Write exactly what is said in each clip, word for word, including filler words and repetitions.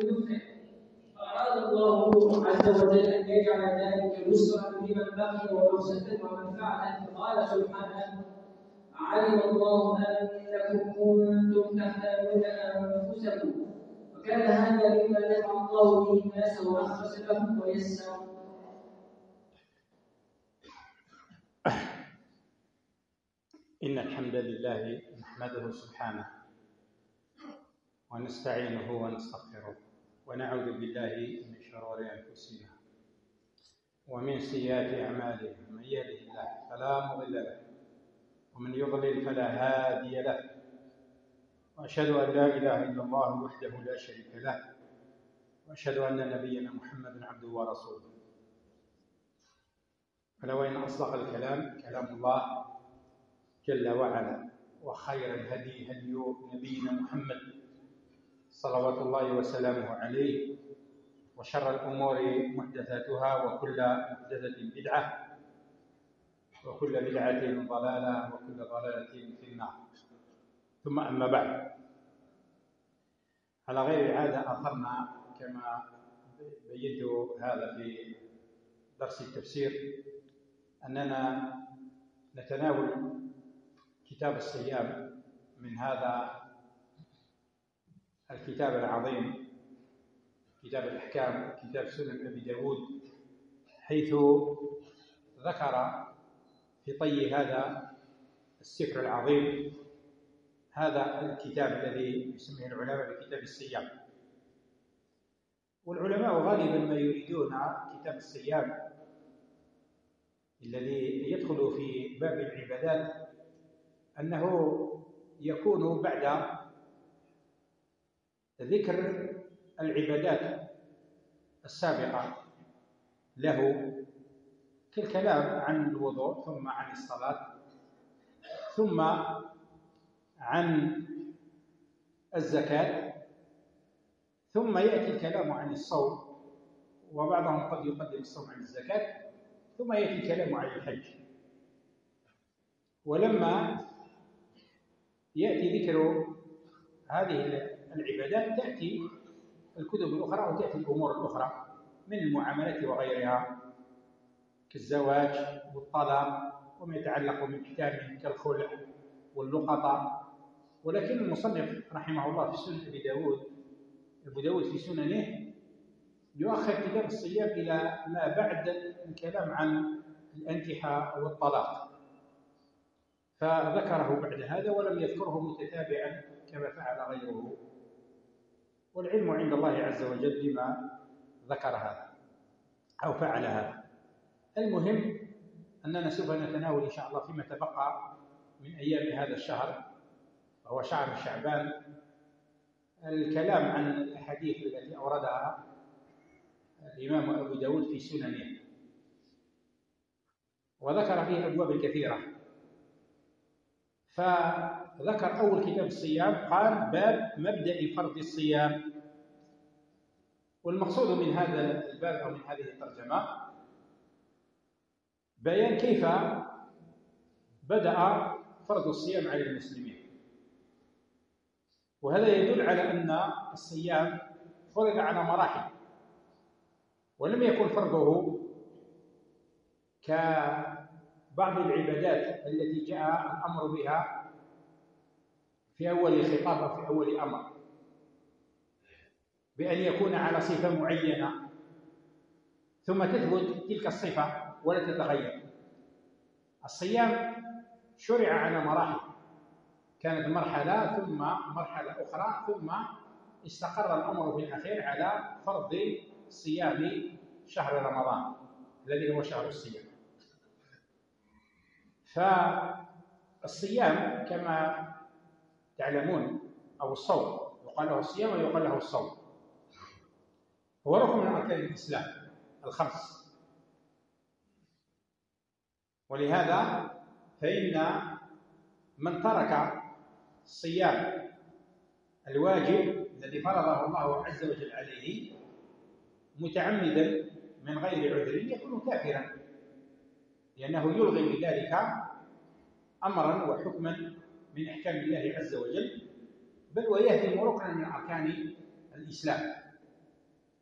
يفلح، فأراد الله عز وجل أن يجعل ذلك يسرا لمن بقي ومفسدة ومنفعة، فقال سبحانه: علم الله أنكم كنتم تختانون أنفسكم وكان هذا مما نفع الله به الناس ورخص لهم ويسر. إن الحمد لله نحمده سبحانه ونستعينه ونستغفره ونعوذ بالله من شرور أنفسنا ومن سيئات أعمالنا، من يهده الله فلا مضل له ومن يضلل فلا هادي له، وأشهد أن لا إله إلا الله وحده لا شريك له، وأشهد أن نبينا محمدا عبده ورسوله. فلو إن أصدق الكلام كلام الله جل وعلا، وخير الهدي هدي نبينا محمد صلوات الله وسلامه عليه، وشر الأمور محدثاتها وكل محدثة بدعة وكل بدعة ضلالة وكل ضلالة في النار. ثم أما بعد، على غير عادة أثرنا كما بينت هذا في درس التفسير أننا نتناول كتاب الصيام من هذا الكتاب العظيم، كتاب الأحكام، كتاب سنن أبي داود، حيث ذكر في طي هذا السفر العظيم هذا الكتاب الذي يسميه العلماء بكتاب الصيام. والعلماء غالبا ما يريدون كتاب الصيام الذي يدخل في باب العبادات أنه يكون بعد ذكر العبادات السابقة له كالكلام عن الوضوء، ثم عن الصلاة، ثم عن الزكاة، ثم يأتي الكلام عن الصوم، وبعضهم قد يقدم الصوم عن الزكاة، ثم يأتي الكلام عن الحج. ولما يأتي ذكر هذه العبادات تأتي الكتب الأخرى وتأتي الأمور الأخرى من المعاملات وغيرها كالزواج والطلاق وما يتعلق من أحكام كالخلع واللقطة. ولكن المصنف رحمه الله في سنن أبي داود أبو داود في سننه يؤخر كتاب الصيام إلى ما بعد الكلام عن الأنكحة والطلاق، فذكره بعد هذا ولم يذكره متتابعا كما فعل غيره، والعلم عند الله عز وجل لما ذكر هذا أو فعل هذا. المهم أننا سوف نتناول إن شاء الله فيما تبقى من أيام هذا الشهر وهو شهر شعبان الكلام عن الأحاديث التي أوردها الإمام أبو داود في سننه، وذكر فيه أبواب كثيرة. فذكر أول كتاب الصيام قال: باب مبدأ فرض الصيام. والمقصود من هذا الباب أو من هذه الترجمة بيان كيف بدأ فرض الصيام على المسلمين، وهذا يدل على أن الصيام فرض على مراحل، ولم يكن فرضه كبعض العبادات التي جاء الأمر بها في أول خطاب أو في أول أمر بأن يكون على صفة معينة ثم تثبت تلك الصفة ولا تتغير. الصيام شرع على مراحل، كانت مرحلة ثم مرحلة أخرى، ثم استقر الأمر في الأخير على فرض صيام شهر رمضان الذي هو شهر الصيام. فالصيام كما تعلمون أو الصوم يقال له الصيام ويقال له الصوم، هو ركن من أركان الإسلام الخمس. ولهذا فإن من ترك الصيام الواجب الذي فرضه الله عز وجل عليه متعمدا من غير عذر يكون كافرا، لأنه يلغي بذلك أمرا وحكما من أحكام الله عز وجل، بل ويهدم ركنا من أركان الإسلام.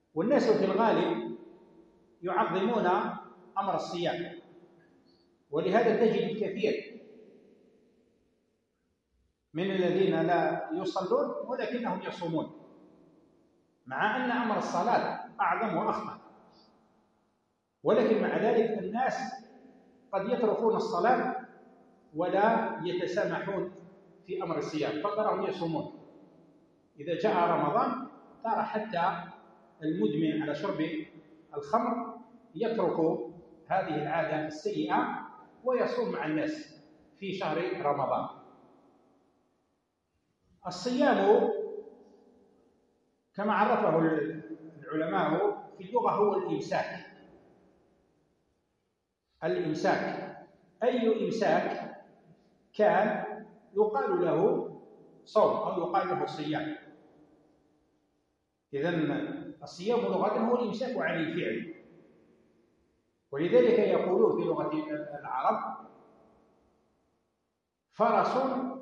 والناس في الغالب يعظمون أمر الصيام، ولهذا تجد الكثير من الذين لا يصلون ولكنهم يصومون، مع أن أمر الصلاة أعظم وأخطر، ولكن مع ذلك الناس قد يتركون الصلاة ولا يتسامحون في أمر الصيام، فتراهم يصومون. إذا جاء رمضان ترى حتى المدمن على شرب الخمر يترك هذه العادة السيئة ويصوم مع الناس في شهر رمضان. الصيام كما عرفه العلماء في اللغة هو الإمساك. الإمساك أي إمساك كان يقال له صوم أو يقال له صيام. إذن الصيام لغة هو الإمساك عن الفعل، ولذلك يقولون في لغة العرب فرس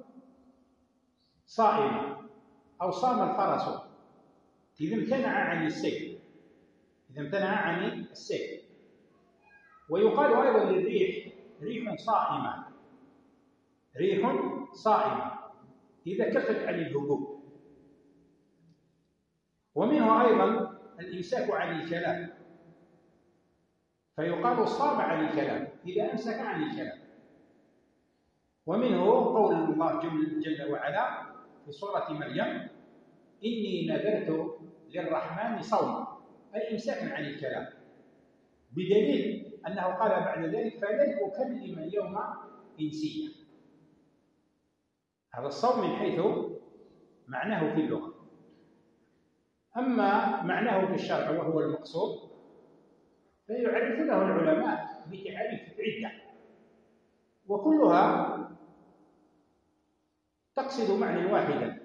صائم أو صام الفرس إذا امتنع عن السير، إذا امتنع عن السير. ويقال أيضا للريح ريح صائمة، ريح صائمة إذا كفت عن الهبوب. ومنه أيضا الإمساك عن الكلام، فيقال صام عن الكلام إذا أمسك عن الكلام. ومنه قول الله جل وعلا في سورة مريم إني نذرت للرحمن صوما، أي إمساكا عن الكلام، بدليل أنه قال بعد ذلك فلن أكلم اليوم إنسيا. هذا الصوم من حيث معناه في اللغة. أما معناه في الشرع وهو المقصود فيعرفونه العلماء بتعاريف عدة، وكلها تقصد معنى واحدا.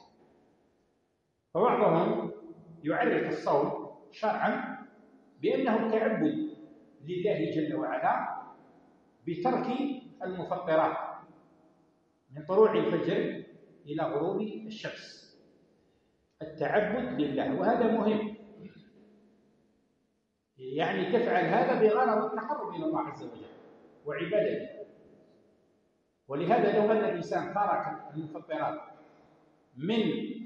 فبعضهم يعرف الصوم شرعا بأنه التعبد لله جل وعلا بترك المفطرات من طلوع الفجر إلى غروب الشمس، التعبد لله. وهذا مهم، يعني تفعل هذا بغرض التقرب إلى الله عز وجل وعبادته. ولهذا لو أن الإنسان ترك المفطرات من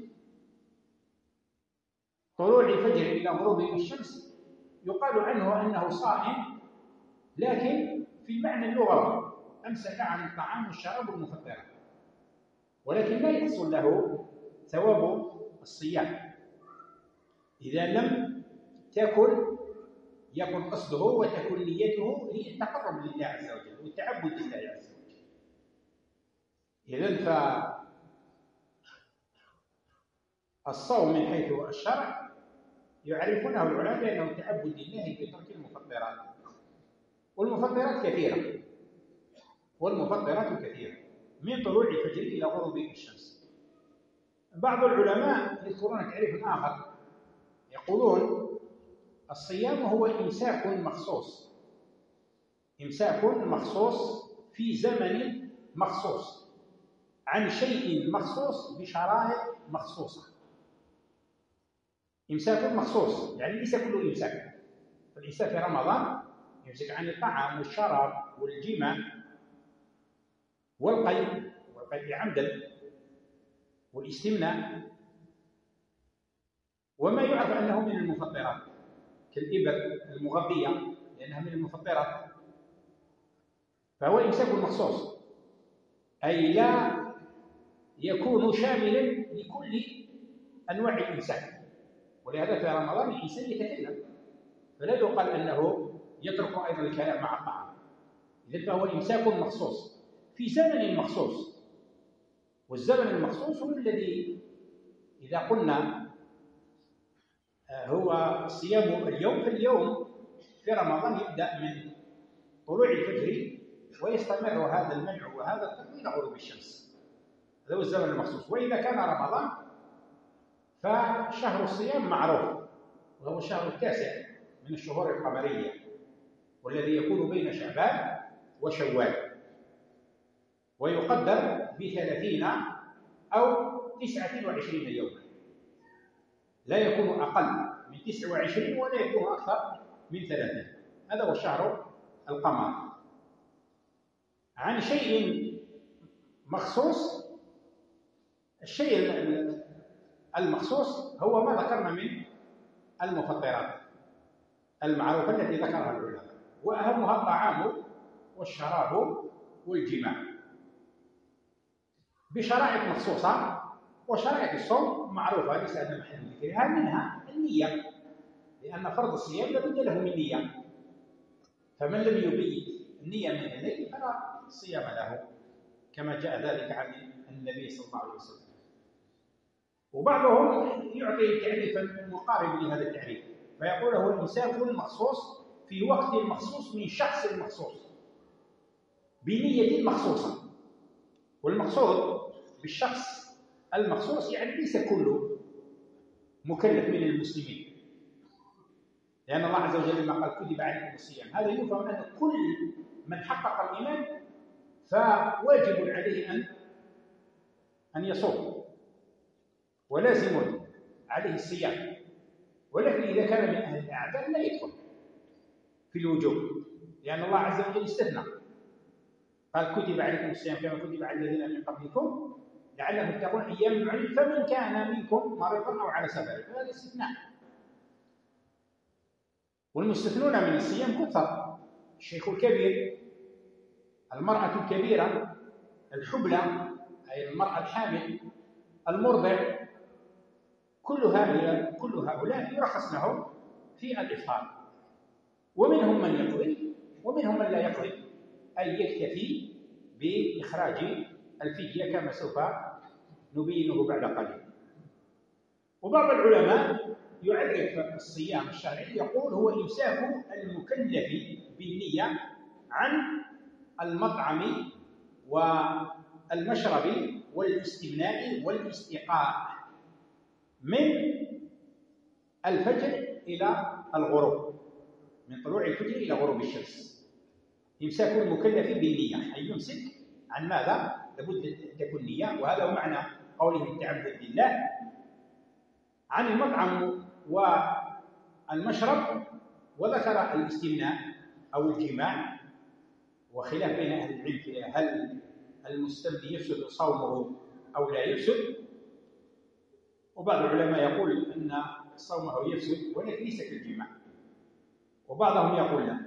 طلوع الفجر إلى غروب الشمس يقال عنه أنه صائم، لكن في المعنى اللغوي أمسك عن الطعام والشراب والمفطرات، ولكن لا يحصل له ثواب الصيام إذا لم تكن يكن قصده وتكن نيته للتقرب لله عز وجل والتعبد لله عز وجل. إذن فالصوم من حيث الشرع يعرفونه العلماء بأنه تعبد لله بترك المفطرات، والمفطرات كثيرة، والمفطرات كثيرة من طلوع الفجر إلى غروب الشمس. بعض العلماء يذكرون تعريف آخر، يقولون الصيام هو إمساك مخصوص، إمساك مخصوص في زمن مخصوص عن شيء مخصوص بشرائع مخصوصة. إمساك مخصوص يعني ليس كله إمساك. فالإمساك في رمضان يمسك عن الطعام والشراب والجماع والقيء والقيء عمدا والاستمناء وما يعرف أنه من المفطرات كالإبر المغذية لأنها من المفطرات، فهو إمساك مخصوص أي لا يكون شاملا لكل أنواع الإمساك. ولهذا في رمضان الإنسان يتكلم، فلا يقال أنه يترك أيضا الكلام مع الطعام، إذن فهو إمساك مخصوص في زمن مخصوص. والزمن المخصوص هو الذي إذا قلنا هو صيام اليوم، فاليوم في رمضان يبدأ من طلوع الفجر ويستمر هذا المنع وهذا التقوى إلى غروب الشمس، هذا هو الزمن المخصوص. وإذا كان رمضان فشهر الصيام معروف وهو الشهر التاسع من الشهور القمرية، والذي يكون بين شعبان وشوال، ويقدر بثلاثين أو تسعة وعشرين يوما، لا يكون أقل من تسعة وعشرين ولا يكون أكثر من ثلاثين. هذا هو شهر القمر. عن شيء مخصوص، الشيء المخصوص هو ما ذكرنا من المفطرات المعروفة التي ذكرها العلماء، وأهمها الطعام والشراب والجماع بشرائط مخصوصة، وشرائط الصوم معروفة ليس هذا محل ذكرها، منها النية، لأن فرض الصيام لابد له من نية، فمن لم يبيت النية من الليل فلا صيام له، كما جاء ذلك عن النبي صلى الله عليه وسلم. وبعضهم يعطي تعريفا مقارب لهذا التعريف، فيقول هو الإمساك مخصوص في وقت مخصوص من شخص مخصوص بنية مخصوصة. والمقصود بالشخص المخصوص يعني ليس كل مكلف من المسلمين، لأن الله عز وجل لما قال كتب عليكم الصيام، هذا يفهم أن كل من حقق الإيمان فواجب عليه أن أن يصوم، ولازم عليه الصيام، ولكن إذا كان من أهل الأعذار لا يدخل في الوجوب، لأن الله عز وجل استثنى، قال كتب عليكم الصيام كما كتب على الذين من قبلكم لعلهم تتقون أيام معين، فمن كان منكم مريضا أو على سفر، فهذا استثناء. والمستثنون من الصيام كثر: الشيخ الكبير، المرأة الكبيرة، الحبلى أي المرأة الحامل، المرضع، كل هؤلاء كل هؤلاء يرخص لهم في الإفطار. ومنهم من يقضي ومنهم من لا يقضي، أي يكتفي بإخراج الفدية كما سوف نبينه بعد قليل. وبعض العلماء يعرف الصيام الشرعي يقول هو إمساك المكلف بالنية عن المطعم والمشرب والاستمناء والاستيقاء من الفجر إلى الغروب، من طلوع الفجر إلى غروب الشمس. إمساك المكلف بالنية، أي يمسك عن ماذا؟ لابد أن تكون نية، وهذا هو معنى قوله التعبد بالله، عن المطعم والمشرب، وذكر الاستمناء أو الجماع، وخلاف بين أهل العلم في هل المستمني يفسد صومه أو لا يفسد. وبعض العلماء يقول أن صومه يفسد ولكن ليس كالجماع، وبعضهم يقول لا،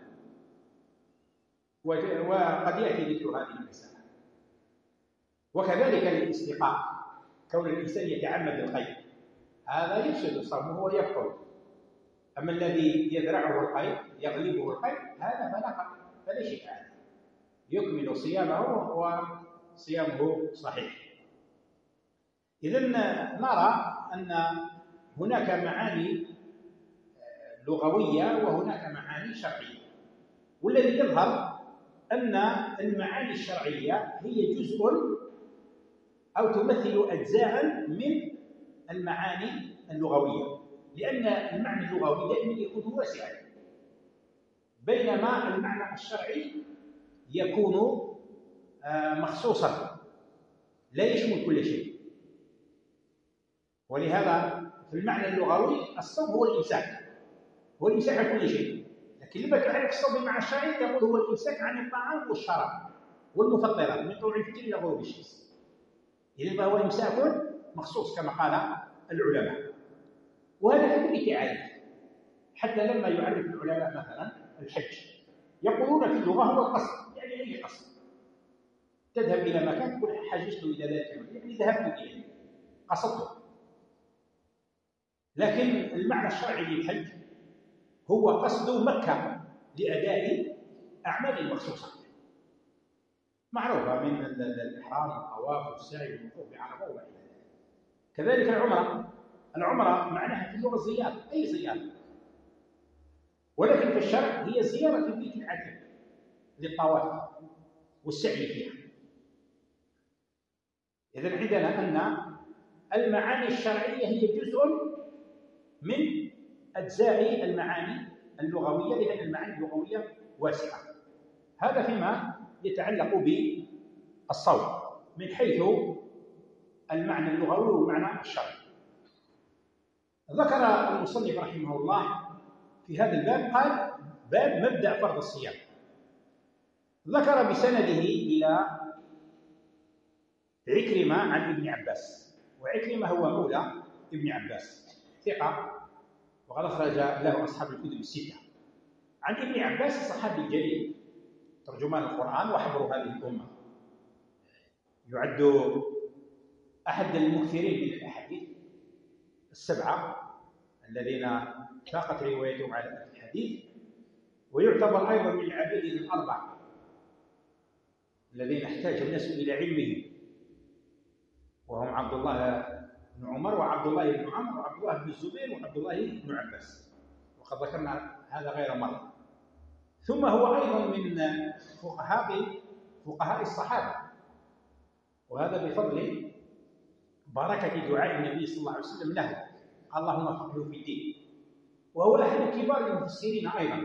وقد يأتي ذكر هذه المسألة. وكذلك الاستيقاء، كون الإنسان يتعمد الخير هذا يفسد صومه ويبطل، أما الذي يذرعه الخير يغلبه الخير هذا فلا فلا شيء عليه، يكمل صيامه وصيامه صحيح. إذن نرى أن هناك معاني لغوية وهناك معاني شرعية، والذي يظهر أن المعاني الشرعية هي جزء أو تمثل أجزاء من المعاني اللغوية، لأن المعنى اللغوي دائما يكون واسعا، بينما المعنى الشرعي يكون مخصوصا لا يشمل كل شيء. ولهذا في المعنى اللغوي الصوم هو الإمساك، هو الإمساك عن كل شيء، لكن لما تعرف الصوم بالمعنى الشرعي تقول هو الإمساك عن الطعام والشراب والمفطرات من طلوع الفجر إلى غروب الشمس. إذن فهو إمساك مخصوص كما قال العلماء، وهذا في كل تعاريف. حتى لما يعرف العلماء مثلا الحج يقولون في اللغة هو القصد، يعني أي قصد، تذهب إلى مكان تقول حججت إلى ذلك، يعني ذهبت إليه قصدته. لكن المعنى الشرعي للحج هو قصد مكة لأداء أعمال مخصوصة معروفة من الإحرام والطواف والسعي والوقوف بعرفة وما إلى ذلك. كذلك العمرة، العمرة معناها في اللغة زيارة، أي زيارة، ولكن في الشرع هي زيارة البيت العتيق للطواف والسعي فيها. إذن عندنا أن المعاني الشرعية هي جزء من أجزاء المعاني اللغوية، لأن المعاني اللغوية واسعة. هذا فيما يتعلق بالصوم من حيث المعنى اللغوي والمعنى الشرعي. ذكر المصنف رحمه الله في هذا الباب، قال باب مبدأ فرض الصيام. ذكر بسنده إلى عكرمة عن ابن عباس، وعكرمة هو مولى ابن عباس ثقة، وقد أخرج له أصحاب الكتب الستة. عن ابن عباس الصحابي الجليل ترجمان القرآن وحبر هذه الأمة، يعد أحد المكثرين من الأحاديث السبعة الذين ساقت روايتهم على الحديث، ويعتبر أيضا من العبادة الأربعة الذين احتاج الناس إلى علمهم، وهم عبد الله بن عمر وعبد الله بن عمرو وعبد الله بن الزبير وعبد الله بن عباس، وقد ذكرنا هذا غير مرة. ثم هو أيضا من فقهاء فقهاء الصحابة، وهذا بفضل بركة دعاء النبي صلى الله عليه وسلم له، اللهم فقهه في الدين. وهو أحد كبار المفسرين أيضا،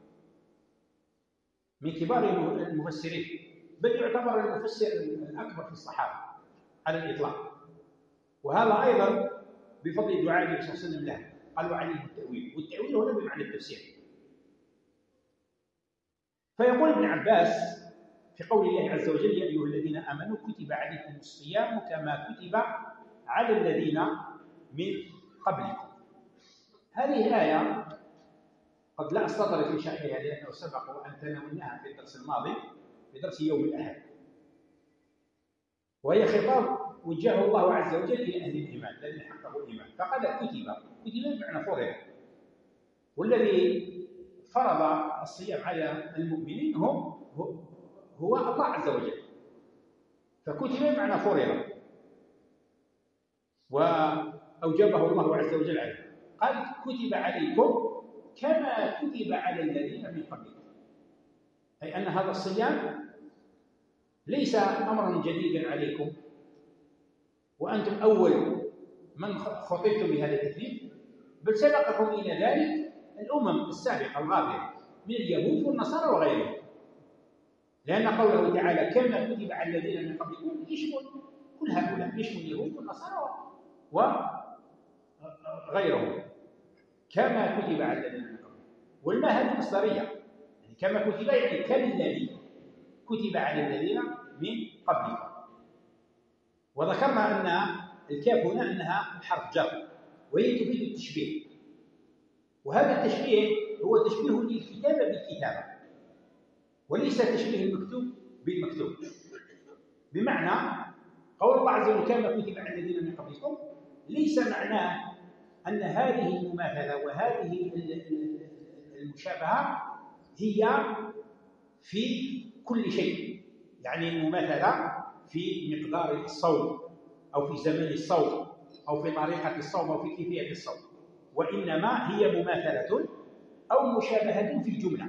من كبار المفسرين، بل يعتبر المفسر الأكبر في الصحابة على الإطلاق. وهذا أيضا بفضل دعاء النبي صلى الله عليه وسلم له، قالوا عليه التأويل، والتأويل هنا بمعنى التفسير. فيقول ابن عباس في قول الله عز وجل: يا أيها الذين آمنوا كتب عليكم الصيام كما كتب على الذين من قبلكم. هذه الآية قد لا أستطرد في شرحها لأنه سبق وأن تناولناها في الدرس الماضي في درس يوم الأحد، وهي خطاب وجهه الله عز وجل إلى أهل الإيمان الذين حققوا الإيمان، فقال كتب كتب بمعنى فرض، والذي فرض الصيام على المؤمنين هم هو الله عز وجل، فكتب بمعنى فرض وأوجبه الله عز وجل عليه. قال كتب عليكم كما كتب على الذين من قبلكم، أي أن هذا الصيام ليس أمرا جديدا عليكم وأنتم أول من خطبتم بهذا التكليف، بل سبقكم إلى ذلك الأمم السابقة الغابرة من اليهود والنصارى وغيرهم، لأن قوله تعالى كما كتب على الذين من قبلكم يشمل كل هؤلاء، يشمل اليهود والنصارى وغيرهم، كما كتب على الذين من قبلكم. والما هذه مصدرية، يعني كما كتب يعني كالذي كتب على الذين من قبلكم. وذكرنا أن الكاف هنا أنها حرف جر، وهي تفيد التشبيه، وهذا التشبيه هو تشبيه للكتابة بالكتابة، وليس تشبيه المكتوب بالمكتوب. بمعنى قول الله عز وجل كما كتب على الذين من قبلكم ليس معناه أن هذه المماثلة وهذه المشابهة هي في كل شيء، يعني المماثلة في مقدار الصوم أو في زمن الصوم أو في طريقة الصوم أو في كيفية الصوم، وإنما هي مماثلة أو مشابهة في الجملة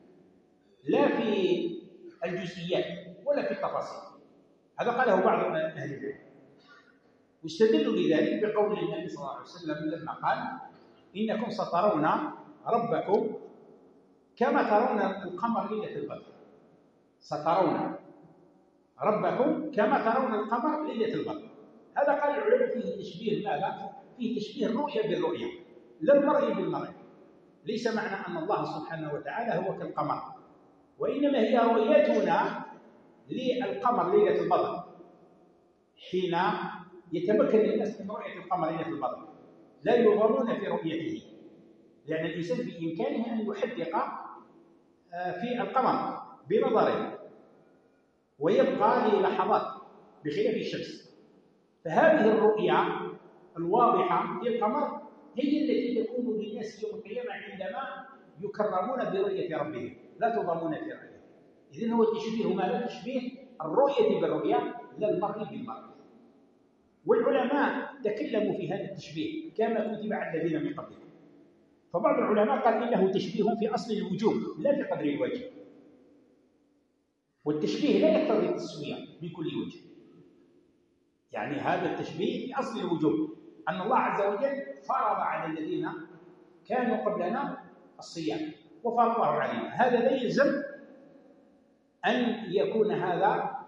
لا في الجزئيات ولا في التفاصيل. هذا قاله بعض أهل العلم، واستدلوا لذلك بقول النبي صلى الله عليه وسلم لما قال إنكم سترون ربكم كما ترون القمر ليلة البدر. سترون ربكم كما ترون القمر ليلة البدر. هذا قال العلماء فيه تشبيه ماذا؟ فيه تشبيه الرؤية بالرؤية، لا المرء بالمرء. ليس معنى أن الله سبحانه وتعالى هو كالقمر، وإنما هي رؤيتنا للقمر ليلة البدر حين يتمكن الناس من رؤية القمر ليلة البدر، لا يغرون في رؤيته، لأن الإنسان بإمكانه أن يحدق في القمر بنظره ويبقى للحظات بخلاف الشمس. فهذه الرؤية الواضحة للقمر هي التي تكون للناس يوم القيامة عندما يكرمون برؤية ربهم، لا تضامون في رؤيته. إذن هو التشبيه ماذا؟ تشبيه الرؤية بالرؤية لا المرء بالمرء. والعلماء تكلموا في هذا التشبيه كما كتب على الذين من قبلكم، فبعض العلماء قال إنه تشبيه في أصل الوجوب لا في قدر الوجه، والتشبيه لا يقتضي التسوية من كل وجه. يعني هذا التشبيه في أصل الوجوب، أن الله عز وجل فرض على الذين كانوا قبلنا الصيام وفرضه علينا، هذا لا يلزم أن يكون هذا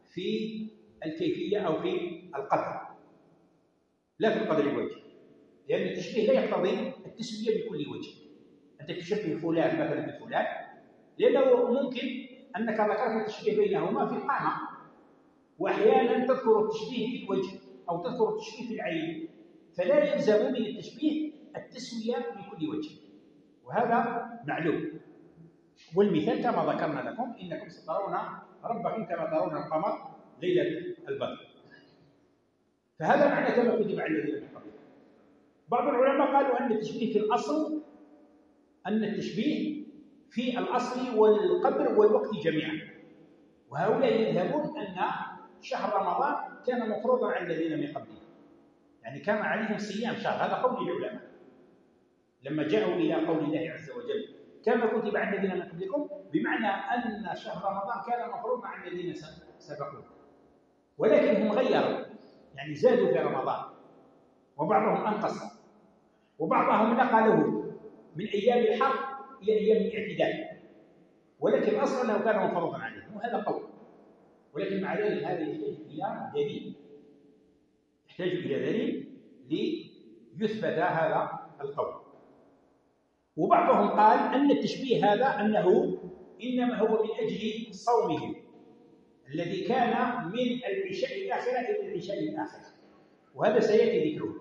في الكيفية أو في القدر، لا في القدر الوجه، لأن التشبيه لا يقتضي التسوية بكل وجه. أنت تشبه فلان مثلا بفلان لأنه ممكن أنك ذكرت التشبيه بينهما في القامة، وأحيانا تذكر التشبيه في الوجه أو تذكر التشبيه في العين، فلا يلزم من التشبيه التسوية بكل وجه، وهذا معلوم. والمثال كما ذكرنا لكم: إنكم سترون ربكم كما ترون القمر ليلة البدر. فهذا معنى كما كتب على الذين من قبلكم. بعض العلماء قالوا أن التشبيه في الأصل أن التشبيه في الأصل والقدر والوقت جميعا، وهؤلاء يذهبون أن شهر رمضان كان مفروضا على الذين من قبلهم، يعني كان عليهم صيام شهر. هذا قول العلماء لما جاءوا إلى قول الله عز وجل كما كتب على الذين من قبلكم، بمعنى أن شهر رمضان كان مفروضا على الذين سبقوه، ولكن هم غيروا، يعني زادوا في رمضان، وبعضهم أنقص، وبعضهم نقلوه من أيام الحرب إلى أيام الاعتدال، ولكن أصلا أنه كان مفروضا عليهم، وهذا قول. ولكن مع ذلك هذا يحتاج إلى دليل، يحتاج إلى دليل ليثبت هذا القول. وبعضهم قال أن التشبيه هذا أنه إنما هو من أجل صومهم الذي كان من العشاء الآخرة إلى العشاء الآخرة، وهذا سيأتي ذكره.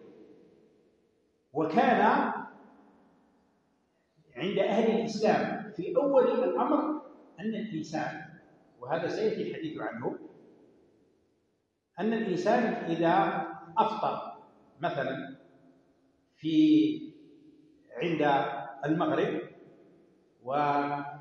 وكان عند أهل الإسلام في أول الأمر أن الإنسان، وهذا سيأتي الحديث عنه، أن الإنسان إذا أفطر مثلا في عند المغرب وأكل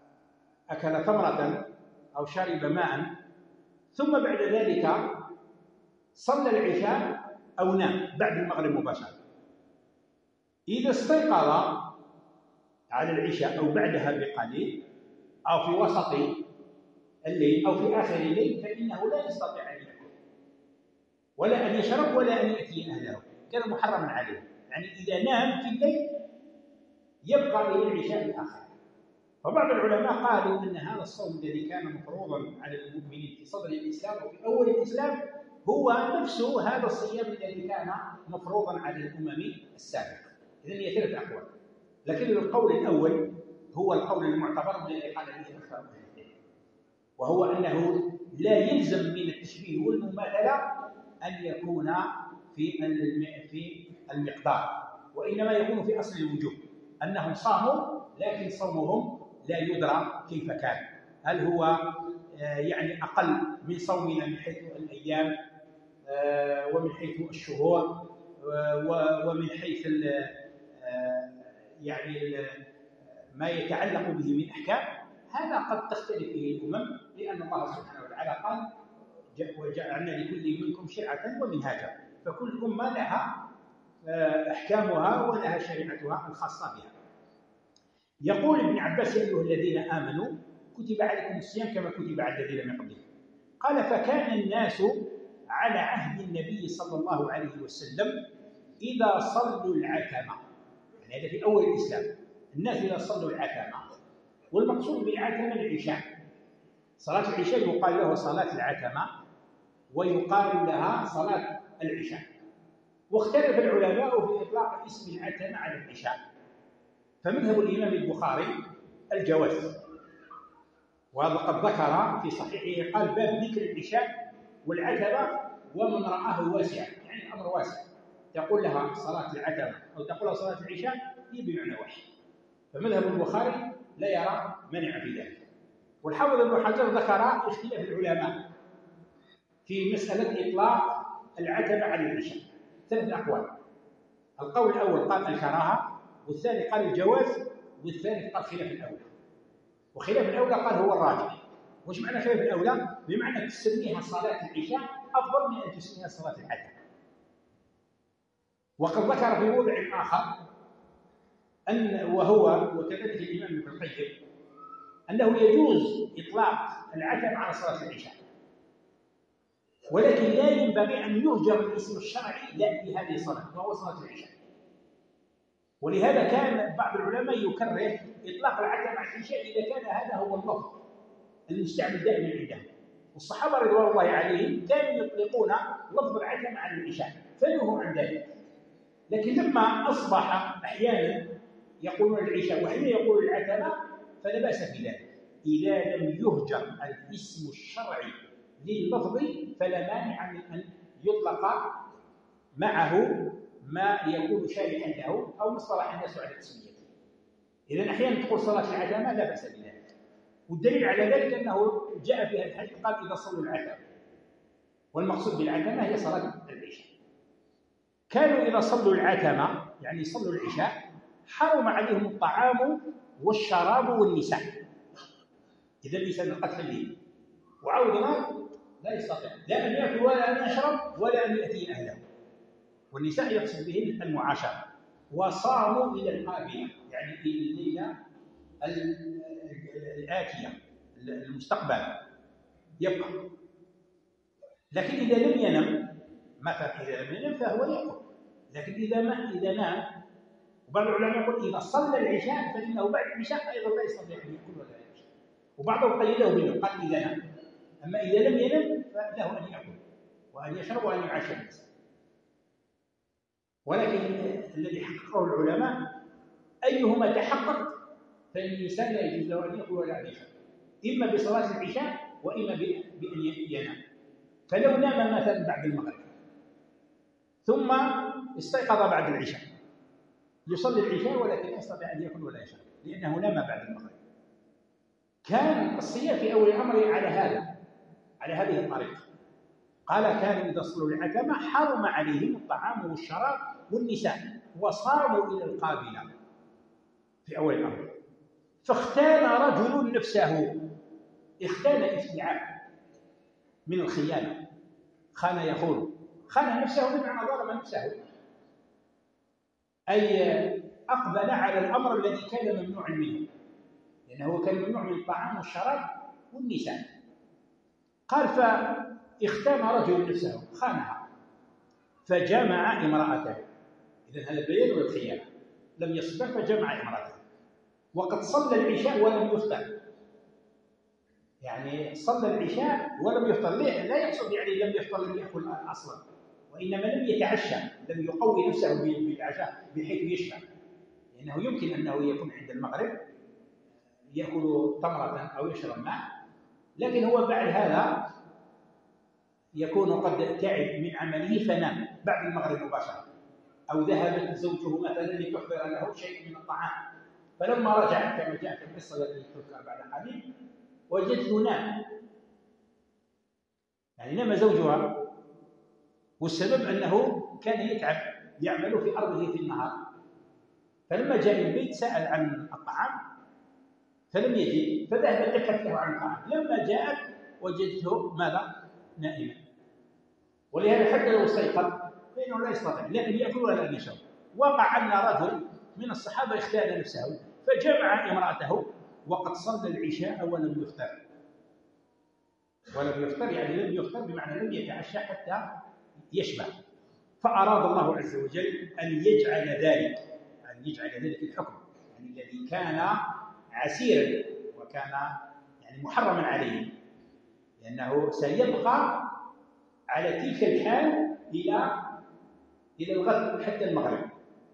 تمرة أو شرب ماء ثم بعد ذلك صلى العشاء أو نام بعد المغرب مباشرة، إذا استيقظ على العشاء أو بعدها بقليل أو في وسط الليل أو في آخر الليل فإنه لا يستطيع أن يأكل ولا أن يشرب ولا أن يأتي أهله، كان محرما عليه. يعني إذا نام في الليل يبقى إلى العشاء الآخر. فبعض العلماء قالوا أن هذا الصوم الذي كان مفروضا على المؤمنين في صدر الإسلام وفي أول الإسلام هو نفسه هذا الصيام الذي كان مفروضا على الأمم السابقة. إذن هي ثلاث أقوال، لكن القول الأول هو القول المعتبر الذي قال به أكثر أهل العلم، وهو أنه لا يلزم من التشبيه والمماثلة أن يكون في في المقدار، وإنما يكون في أصل الوجوب، أنهم صاموا لكن صومهم لا يدرى كيف كان، هل هو يعني أقل من صومنا من حيث الأيام ومن حيث الشهور ومن حيث يعني ما يتعلق به من أحكام. هذا قد تختلف به الأمم، لأن الله سبحانه وتعالى قال وجعلنا لكل منكم شرعة ومنهاجا، فكل أمة لها أحكامها ولها شريعتها الخاصة بها. يقول ابن عباس: يا أيها الذين آمنوا كتب عليكم الصيام كما كتب على الذين من قبلكم. قال: فكان الناس على عهد النبي صلى الله عليه وسلم إذا صلوا العتمة، يعني هذا في أول الإسلام، الناس إذا صلوا العتمة، والمقصود بالعتمة العشاء، صلاة العشاء يقال له صلاة العتمة ويقال لها صلاة العشاء. واختلف العلماء في إطلاق اسم العتمة على العشاء، فمذهب الإمام البخاري الجواز، وقد ذكر في صحيحه قال: باب ذكر العشاء والعتمة ومن رآه واسع، يعني الأمر واسع، تقول لها صلاة العتمة أو تقول لها صلاة العشاء هي بمعنى واحد. فمذهب البخاري لا يرى منع في ذلك. والحافظ ابن حجر ذكر اختلاف العلماء في مسألة إطلاق العتمة على العشاء، ثلاث أقوال. القول الأول قال الكراهة، والثاني قال الجواز، والثالث قال خلاف الأولى. وخلاف الأولى قال هو الراجح. وش معنى خلاف الأولى؟ بمعنى تسميها صلاة العشاء أفضل من أن تسميها صلاة العتمة. وقد ذكر في موضع آخر أن وهو وكذلك الإمام ابن القيم أنه يجوز إطلاق العتمة على صلاة العشاء، ولكن لا ينبغي أن يهجر الاسم الشرعي لا في هذه الصلاة وهو صلاة العشاء. ولهذا كان بعض العلماء يكره إطلاق العتمة على العشاء إذا كان هذا هو اللفظ المستعمل دائما عندهم. والصحابة رضوان الله عليهم كانوا يطلقون لفظ العتمة على العشاء فنهوا عن ذلك، لكن لما أصبح أحيانا يقولون العشاء وحين يقول العتمة فلا بأس في ذلك إذا لم يهجر الاسم الشرعي لللفظ فلا مانع من أن يطلق معه ما يكون شارحا له أو مصطلح الناس على تسميته. إذا أحيانا تقول صلاة العتمة لا بأس بذلك، والدليل على ذلك أنه جاء في هذا الحديث قال إذا صلوا العتمة، والمقصود بالعتمة هي صلاة العشاء. كانوا إذا صلوا العتمة يعني صلوا العشاء حرم عليهم الطعام والشراب والنساء. إذا الإنسان قد الليل وعود نار لا يستطيع لا أن يأكل ولا أن يشرب ولا أن يأتي أهله، والنساء يقصد بهن المعاشرة. وصاموا إلى القابلة يعني إلى الليلة الآتية المستقبل يبقى. لكن إذا لم ينم مثلا إذا لم ينم فهو يأكل، لكن إذا ما إذا نام، وبعض العلماء يقول إذا صلى العشاء فإنه بعد العشاء أيضا لا يستطيع أن يأكل ولا يشرب، وبعضهم قيده بالنوم قال إذا نام. أما إذا لم ينم فله أن يأكل وأن يشرب وأن يعاشر الناس. ولكن الذي حققه العلماء أيهما تحقق فإن الإنسان لا يجوز له أن يأكل ولا أن يشرب، إما بصلاة العشاء وإما بأن ينام. فلو نام مثلا بعد المغرب ثم استيقظ بعد العشاء يصلي العشاء ولكن لا يستطيع أن يأكل ولا يشرب لأنه نام بعد المغرب، كان الصيام في أول الأمر على هذا على هذه الطريقة. قال كانوا إذا صلوا العتمة حرم عليهم الطعام والشراب والنساء وصاموا إلى القابلة في أول الأمر. فاختان رجل نفسه، اختان افتعال من الخيانة، خان يخون، خان نفسه بمعنى ظلم نفسه، أي أقبل على الأمر الذي كان ممنوعا منه، لأنه كان ممنوع من الطعام والشراب والنساء. قال فاختان رجل نفسه خانها فجمع امرأته. إذن هذا بيان والخيانة، لم يصبر فجمع امرأته وقد صلى العشاء ولم يفطر. يعني صلى العشاء ولم يفطر، لا يقصد يعني لم يفطر لم يأكل أصلا، وإنما لم يتعشى، لم يقوي نفسه بالعشاء بحيث يشبع، لأنه يمكن أنه يكون عند المغرب يأكل تمرة أو يشرب ماء، لكن هو بعد هذا يكون قد تعب من عمله فنام بعد المغرب مباشرة، أو ذهبت زوجه مثلا لتحضر له شيء من الطعام، فلما رجع كما جاء في القصة التي تذكر بعد قليل وجدته نام، يعني نام زوجها، والسبب أنه كان يتعب يعمل في أرضه في النهار، فلما جاء البيت سأل عن الطعام فلم يجد، فذهبت تبحث له عن الطعام، لما جاءت وجدته ماذا؟ نائما. ولهذا حتى لو استيقظ فإنه لا يستطيع لا أن يأكل ولا أن يشرب. وقع أن رجل من الصحابة اختان نفسه فجمع امرأته وقد صلى العشاء ولم يفطر. ولم يفطر يعني لم يفطر بمعنى لم يتعشى حتى يشبع. فأراد الله عز وجل أن يجعل ذلك أن يجعل ذلك الحكم يعني الذي كان عسيرا وكان يعني محرما عليه، لأنه سيبقى على تلك الحال إلى إلى الغد حتى المغرب،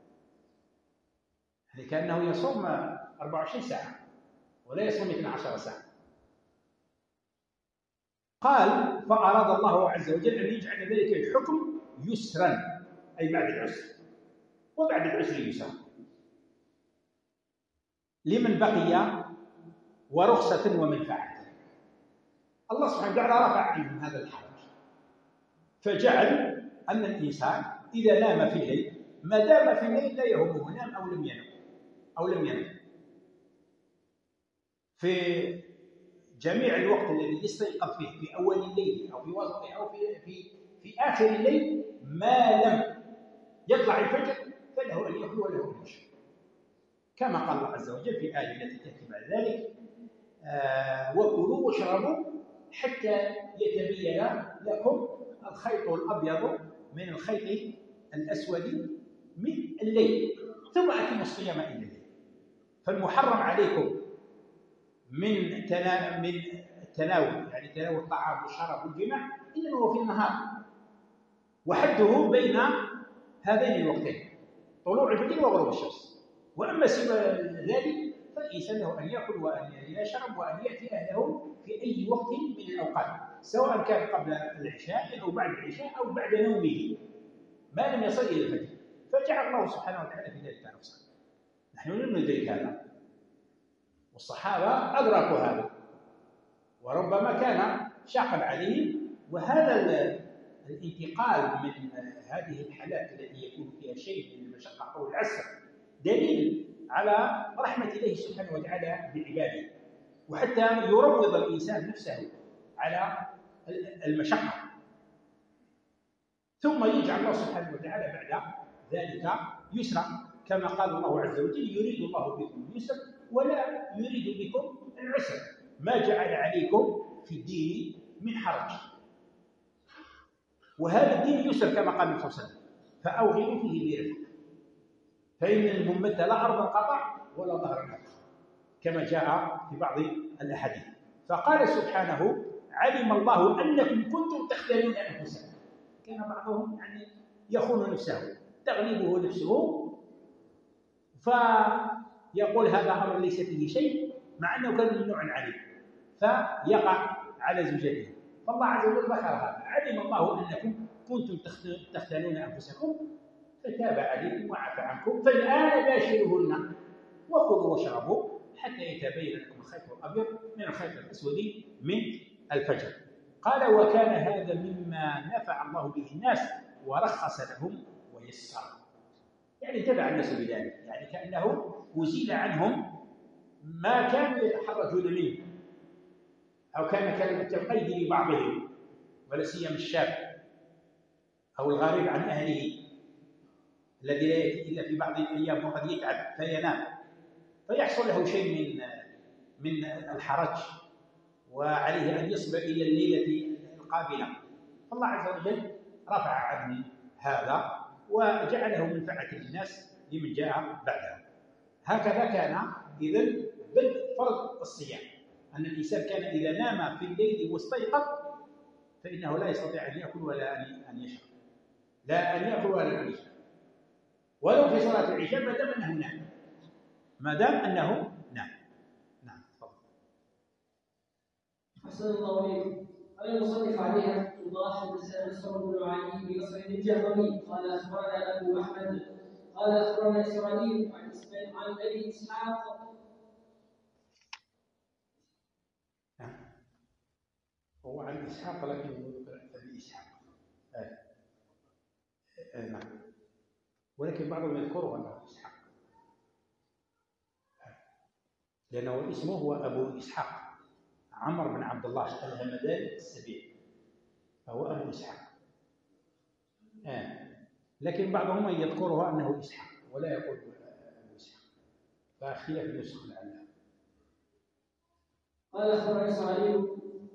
يعني كأنه يصوم أربع وعشرين ساعة ولا يصوم اثنتي عشرة ساعة. قال فأراد الله عز وجل أن يجعل ذلك الحكم يسرا أي بعد العسر، وبعد العسر يسرا لمن بقي ورخصة ومنفعة. الله سبحانه وتعالى رفع عنهم هذا الحرج، فجعل أن الإنسان إذا نام في الليل ما دام في الليل لا يهمه نام أو لم ينم أو لم ينم في جميع الوقت الذي يستيقظ فيه في أول الليل أو في وسطه أو في في في آخر الليل ما لم يطلع الفجر فله أن يأكل وله أن يشرب، كما قال الله عز وجل في الآية التي تأتي بعد ذلك آه وكلوا واشربوا حتى يتبين لكم الخيط الأبيض من الخيط الأسود من الليل ثم أتموا الصيام إلى الليل. فالمحرم عليكم من تنا... من التناول يعني تناول الطعام والشراب والجماع إنما هو في النهار، وحده بين هذين الوقتين طلوع الفجر وغروب الشمس. وأما سوى ذلك فالإنسان له أن يأكل وأن يشرب وأن يأتي أهله في أي وقت من الأوقات، سواء كان قبل العشاء أو بعد العشاء أو بعد نومه، ما لم يصل إلى الفجر. فجعل الله سبحانه وتعالى في ذلك رخصة. نحن لم ندرك هذا، والصحابة أدركوا هذا، وربما كان شاقا عليهم. وهذا الانتقال من هذه الحالات التي يكون فيها شيء من المشقة أو العسر دليل على رحمة الله سبحانه وتعالى بعباده، وحتى يروض الإنسان نفسه على المشقة. ثم يجعل الله سبحانه وتعالى بعد ذلك يسرا، كما قال الله عز وجل: يريد الله بكم اليسر ولا يريد بكم العسر، ما جعل عليكم في الدين من حرج. وهذا الدين يسر كما قال النبي صلى الله عليه وسلم: فأوغلوا فيه برفق، فإن الممد لا أرض قطع ولا ظهر قطع، كما جاء في بعض الأحاديث. فقال سبحانه: علم الله أنكم كنتم تختارون أنفسكم. كان بعضهم يعني يخون نفسه، تغلبه نفسه، فيقول هذا أمر ليس فيه شيء، مع أنه كان من نوع عليه، فيقع على زوجته. فالله عز وجل ذكر هذا: علم الله أنكم كنتم تختانون أنفسكم فتاب عليكم وعفى عنكم، فالآن باشروهن وكلوا واشربوا حتى يتبين لكم الخيط الأبيض من الخيط الأسود من الفجر. قال: وكان هذا مما نفع الله به الناس ورخص لهم ويسر. يعني تبع الناس بذلك، يعني كأنه أزيل عنهم ما كانوا يتحرجون منه، أو كان كالقيد لبعضهم، ولا سيما الشاب أو الغريب عن أهله الذي لا يأتي إلا في بعض الأيام وقد يتعب فينام، فيحصل له شيء من من الحرج، وعليه أن يصبر إلى الليلة القابلة. فالله عز وجل رفع عنه هذا وجعله منفعة للناس لمن جاء بعده. هكذا كان إذن بدء فرض الصيام، أن الإنسان كان إذا نام في الليل واستيقظ فإنه لا يستطيع أن يأكل ولا أن يشرب، لا أن يأكل ولا أن يشرب، ولو في صلاة العشاء ما دام أنه نام، ما دام أنه نام. نعم. أحسن الله إليكم. قال المصنف عليها الله حدثنا نصر بن علي بن نصر الجهضمي قال أخبرنا أبو أحمد قال أخبرنا إسرائيل عن إسماعيل عن أبي إسحاق. هو عن إسحاق لكن أبي إسحاق آه. آه. نعم، ولكن بعضهم يذكره أنه إسحاق آه. لأنه اسمه هو أبو إسحاق عمر بن عبد الله الهمداني السبيعي، فهو أبو إسحاق آه. لكن بعضهم يذكره أنه إسحاق ولا يقول أبو إسحاق، فخلاف النسخ لعله. قال أخبرنا إسرائيل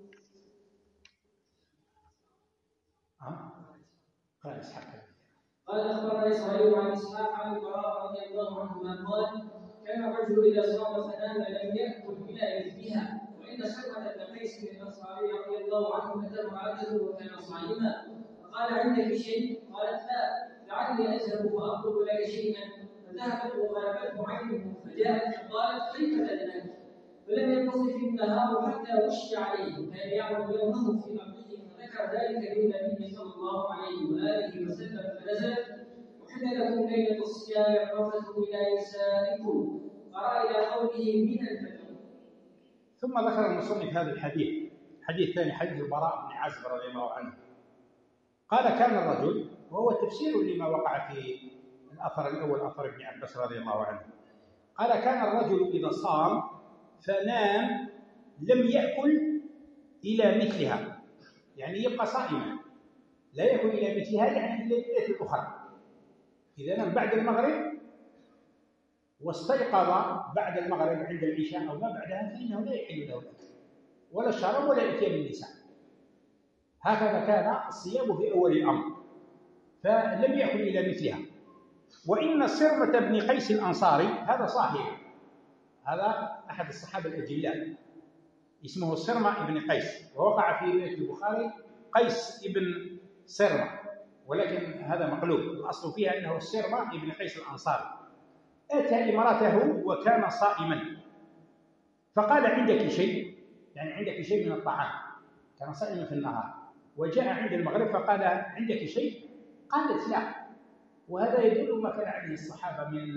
قال إسحاق قال أخبرنا إسرائيل عن إسحاق عن البراء رضي الله عنهما قال: كان الرجل إذا صام فنام لم يأكل إلا يكفيها. وإن سلمة بن قيس الأنصاري رضي الله عنه أتى امرأته وكان صائما فقال: عندك شيء؟ قالت: لا، لعلي أذهب فأطلب لك شيئا. فذهبت وغلبته عينه فجاءت فقالت: كيف أذنك؟ فلم ينتصف النهار حتى وشي عليه، كان يعمل يومه في أرضه. فذكر ذلك للنبي صلى الله عليه وآله وسلم فنزل: أحل لكم ليلة الصيام الرفث إلى نسائكم. قرأ إلى قوله من الفجر. ثم ذكر المصنف هذا الحديث، الحديث الثاني حديث البراء بن عازب رضي الله عنه قال: كان الرجل، وهو تفسير لما وقع في الأثر الأول أثر ابن عباس رضي الله عنه، قال: كان الرجل إذا صام فنام لم يأكل إلى مثلها، يعني يبقى صائما لا يأكل إلى مثلها، يعني إلى الليلة الأخرى. إذا نام بعد المغرب واستيقظ بعد المغرب عند العشاء أو ما بعدها فإنه لا يحل له الأكل ولا الشراب ولا إتيان النساء. هكذا كان الصيام في أول الأمر، فلم يأكل إلى مثلها. وإن صرمة بن قيس الأنصاري هذا صاحب، هذا أحد الصحابة الأجلاء اسمه صرمة بن قيس، ووقع في رواية البخاري قيس بن صرمة، ولكن هذا مقلوب، الأصل فيها أنه السرمة ابن قيس الأنصاري أتى امرأته وكان صائما فقال عندك شيء، يعني عندك شيء من الطعام، كان صائما في النهار وجاء عند المغرب فقال عندك شيء؟ قالت لا. وهذا يدل ما كان عليه الصحابة من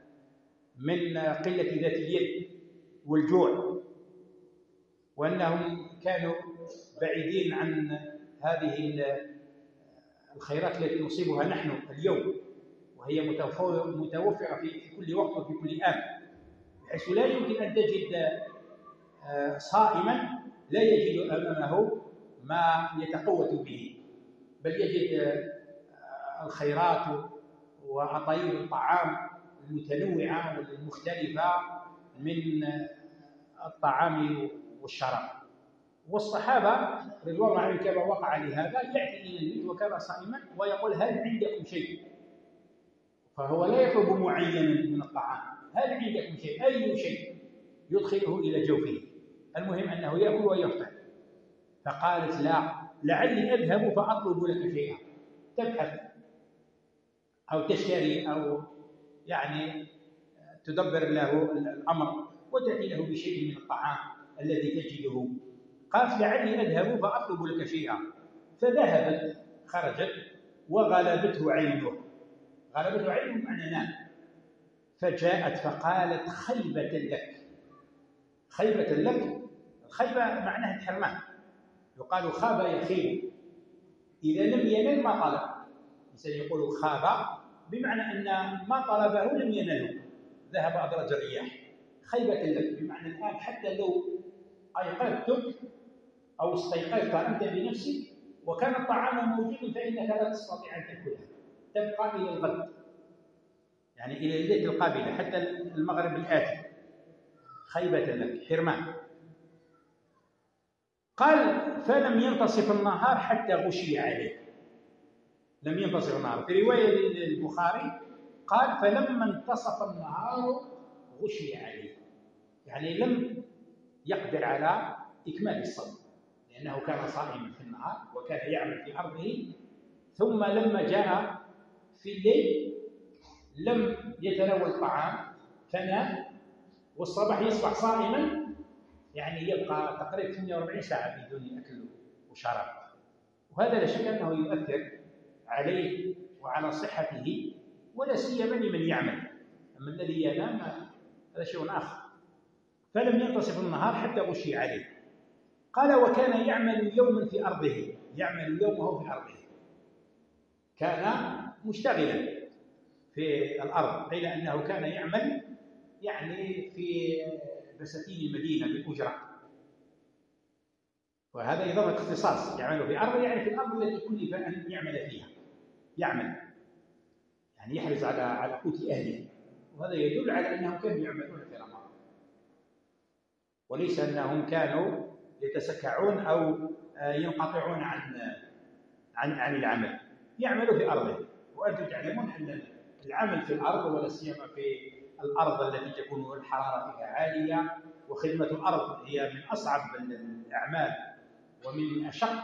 من قلة ذات اليد والجوع، وأنهم كانوا بعيدين عن هذه الخيرات التي نصيبها نحن اليوم، وهي متوفرة في كل وقت وفي كل آن، بحيث لا يمكن أن تجد صائما لا يجد أمامه ما يتقوت به، بل يجد الخيرات وأطايب الطعام المتنوعة والمختلفة من الطعام والشراب. والصحابة رضوان الله عليهم كما وقع لهذا يأتي إلى البيت وكان صائما ويقول هل عندكم شيء؟ فهو لا يطلب معينا من الطعام، هل عندكم شيء؟ أي شيء يدخله إلى جوفه، المهم أنه يأكل ويفطر. فقالت لا، لعلي أذهب فأطلب لك شيئا، تبحث أو تشتري أو يعني تدبر له الأمر وتأتي له بشيء من الطعام الذي تجده. قالت لعلي أذهب فأطلب لك شيئا، فذهبت خرجت وغلبته عينه، غلبته عينه بمعنى نام، فجاءت فقالت خيبة لك. خيبة لك، الخيبة معناها الحرمان، يقال خاب يخيب، إذا لم ينل ما طلب، مثلا يقول خاب بمعنى أن ما طلبه لم ينله، ذهب أدرج الرياح. خيبة لك بمعنى الآن حتى لو أيقظتك أو استيقظت أنت بنفسك وكان الطعام موجود فإنك لا تستطيع أن تأكله، تبقى إلى الغد، يعني إلى الليلة القابلة حتى المغرب الآتي. خيبة لك، حرمان. قال فلم ينتصف النهار حتى غشي عليه، لم ينتصف النهار. في رواية البخاري قال فلما انتصف النهار غشي عليه، يعني لم يقدر على إكمال الصوم لأنه كان صائما في النهار وكان يعمل في أرضه، ثم لما جاء في الليل لم يتناول الطعام فنام، والصباح يصبح صائما، يعني يبقى تقريبا ثمانية وأربعين ساعة بدون أكل وشراب. وهذا لا شك أنه يؤثر عليه وعلى صحته، ولا سيما لمن يعمل، أما الذي ينام هذا شيء آخر. فلم ينتصف النهار حتى غشي عليه. قال وكان يعمل يوما في أرضه، يعمل يومه في أرضه، كان مشتغلا في الأرض، قيل أنه كان يعمل يعني في بساتين المدينة بالأجرة، وهذا إضافة اختصاص، يعمل في أرضه يعني في الأرض التي كلف أن يعمل فيها، يعمل يعني يحرص على على قوت أهله، وهذا يدل على أنهم كانوا يعملون في رمضان، وليس أنهم كانوا يتسكعون أو ينقطعون عن عن عن العمل، يعملوا في أرضه. وأنتم تعلمون أن العمل في الأرض ولا سيما في الأرض التي تكون الحرارة فيها عالية، وخدمة الأرض هي من أصعب الأعمال ومن أشق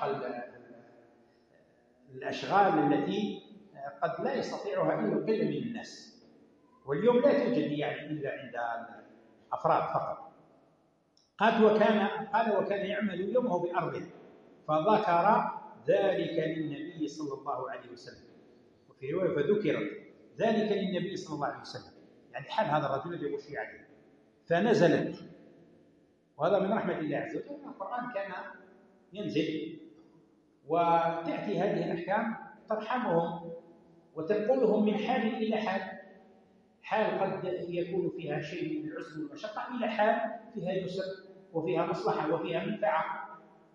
الأشغال التي قد لا يستطيعها إلا قلة من الناس، واليوم لا توجد يعني إلا عند أفراد فقط. قال وكان قال وكان يعمل يومه بأرضه، فذكر ذلك للنبي صلى الله عليه وسلم، وفي رواية فذكر ذلك للنبي صلى الله عليه وسلم، يعني حال هذا الرجل الذي غشي عليه. فنزلت، وهذا من رحمة الله عز وجل، القرآن كان ينزل وتأتي هذه الأحكام ترحمهم وتنقلهم من حال إلى حال، حال قد يكون فيها شيء من العسر والمشقة إلى حال فيها يسر وفيها مصلحة وفيها منفعة.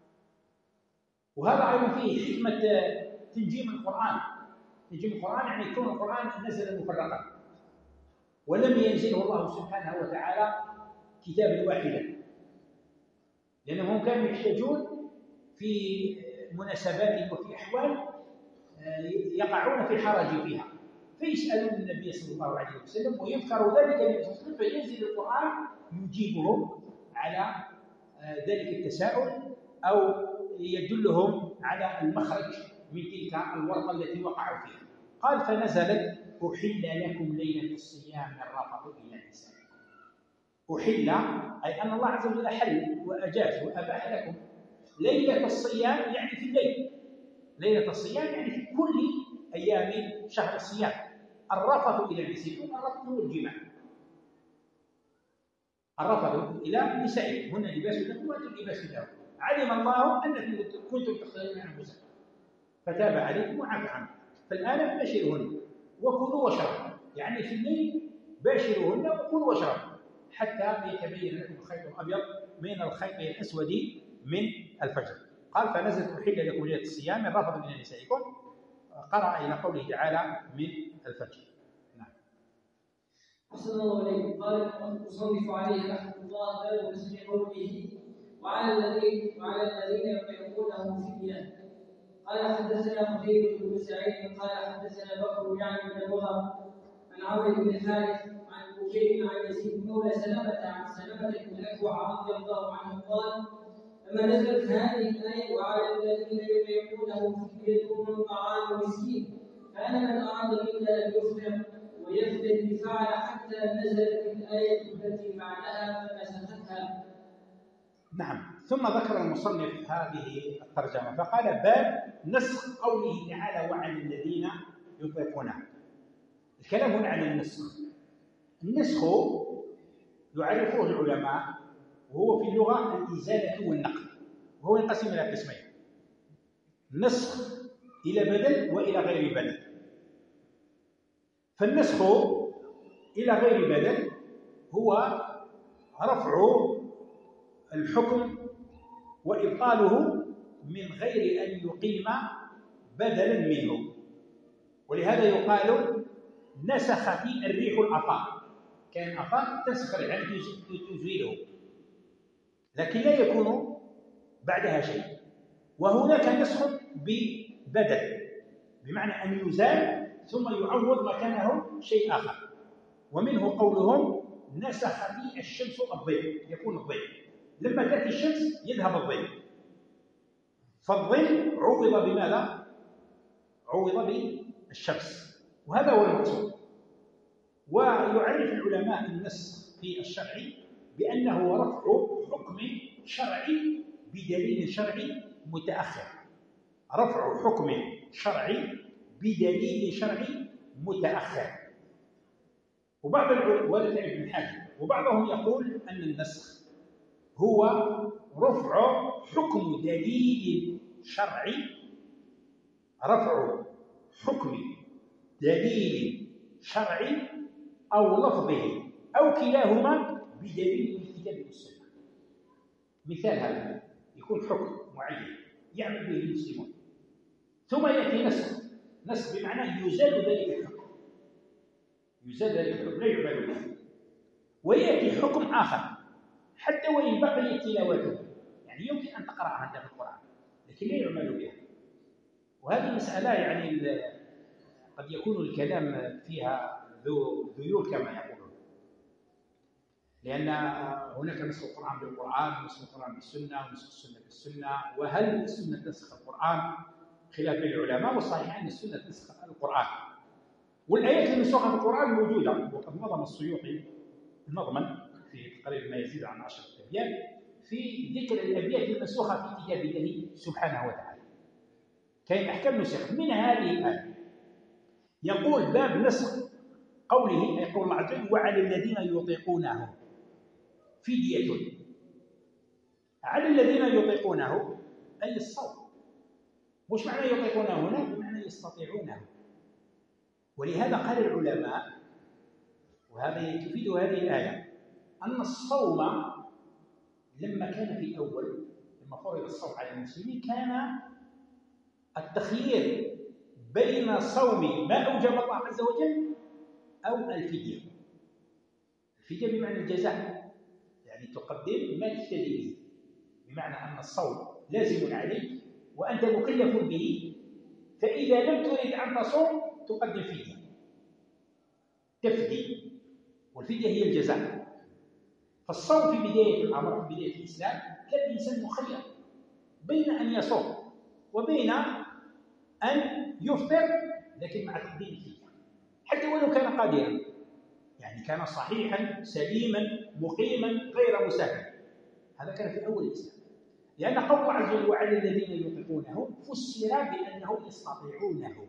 وهذا أيضا فيه حكمة تنجيم القرآن. تنجيم القرآن يعني يكون القرآن نزل مفرقا ولم ينزله الله سبحانه وتعالى كتابا واحدا، لأنهم كانوا يحتاجون في مناسبات وفي أحوال يقعون في الحرج فيها، فيسألون النبي صلى الله عليه وسلم ويذكر ذلك النبي صلى الله عليه وسلم، فينزل القرآن يجيبهم على ذلك التساؤل أو يدلهم على المخرج من تلك الورطة التي وقعوا فيها. قال فنزلت أحل لكم ليلة الصيام الرفث إلى نسائكم. أحل أي أن الله عز وجل أحل وأجاز وأباح لكم ليلة الصيام، يعني في الليل. ليلة الصيام يعني في كل أيام شهر الصيام. الرفث إلى نسائكم، الرفث هو الجماع. الرفث إلى نسائكم هن لباس لكم وأنتم لباس لهم. علم الله أنكم كنتم تختارون أنفسكم فتاب عليكم وعفى عنكم، فالآن باشروهن وكلوا واشربوا، يعني في الليل باشروهن وكلوا واشربوا حتى يتبين لكم الخيط الأبيض من الخيط الأسود من الفجر. قال فنزلت أحل لكم ليلة الصيام الرفث إلى نسائكم، قرأ إلى قوله تعالى من الفجر. نعم. أحسن الله إليكم. قال المصنف عليه رحمه الله باب مسجد قوله وعلى الذين وعلى الذين يطيقونه فدية. قال حدثنا قتيبة بن سعيد قال حدثنا بكر يعني بن وهب عن عمرو بن الحارث عن بشير عن يزيد مولى سلمة عن سلمة بن الأكوع رضي الله عنه قال لما نزلت هذه الآية وعلى الذين يطيقونه فدية من طعام مسكين كان من أراد منا أن يفطر ويفتدي فعل حتى نزلت الآية التي بعدها فنسختها. نعم. ثم ذكر المصنف هذه الترجمة فقال باب نسخ قوله تعالى وعلى الذين يطيقونه. الكلام هنا عن النسخ. النسخ يعرفه العلماء وهو في اللغة الإزالة والنقل، وهو ينقسم إلى قسمين: نسخ إلى بدل وإلى غير بدل. فالنسخ إلى غير بدل هو رفع الحكم وإبطاله من غير أن يقيم بدلا منه، ولهذا يقال نسخ في الريح الأطار. كان أطار تنسخ يعني تزيله، لكن لا يكون بعدها شيء. وهناك نسخ ببدل، بمعنى أن يزال ثم يعوض مكانه شيء آخر. ومنه قولهم نسخ بي الشمس الظل، يكون الظل لما تأتي الشمس يذهب الظل، فالظل عوض بماذا؟ عوض بالشمس، وهذا هو المقصود. ويعرف العلماء النسخ في الشرع بأنه رفع حكم شرعي بدليل شرعي متأخر. رفع حكم شرعي بدليل شرعي متأخر. وبعض العلماء ابن حزم وبعضهم يقول أن النسخ هو رفع حكم دليل شرعي، رفع حكم دليل شرعي أو لفظه أو كلاهما بدليل من الكتاب والسنة. مثال هذا يكون حكم معين يعمل به المسلمون، ثم يأتي نسخ. نسخ بمعنى يزال ذلك الحكم، يزال ذلك الحكم لا يعمل به، ويأتي حكم آخر حتى وإن بقي تلاوته، يعني يمكن أن تقرأها أنت في القرآن لكن لا يعمل بها. وهذه مسألة يعني قد يكون الكلام فيها ذو ذيول كما يقولون، لأن هناك نسخ القرآن بالقرآن ونسخ القرآن بالسنة ونسخ السنة بالسنة. وهل السنة تنسخ القرآن؟ خلاف بين العلماء، والصحيح أن السنة تنسخ القرآن. والآيات المنسوخة في القرآن موجودة، وقد نظم السيوطي نظما في تقريبا ما يزيد عن عشرة أبيات في ذكر الأبيات المنسوخة في كتاب الله سبحانه وتعالى. كاين أحكام نسخ من هذه الآية. يقول باب نسخ قوله أي قول الله عز وجل وعلى الذين يطيقونه فدية. على الذين يطيقونه أي الصوم. مش معنى يطيقونه هنا بمعنى يستطيعونه. ولهذا قال العلماء، وهذا تفيد هذه الآية، أن الصوم لما كان في الأول لما فرض الصوم على المسلمين كان التخيير بين صوم ما أوجب الله عز وجل أو الفدية. الفدية بمعنى الجزاء، يعني تقدم ما تفتدي به، بمعنى أن الصوم لازم عليك وأنت مكلف به، فإذا لم تريد أن تصوم تقدم فدية تفدي، والفدية هي الجزاء. فالصوم في بداية الأمر في بداية الإسلام كان الإنسان مخير بين أن يصوم وبين أن يفطر لكن مع تقديم الفدية حتى ولو كان قادرا، يعني كان صحيحا سليما مقيما غير مسافر. هذا كان في أول الإسلام، لأن قول الله عز وجل وعلى الذين يطيقونه فسر بأنه يستطيعونه،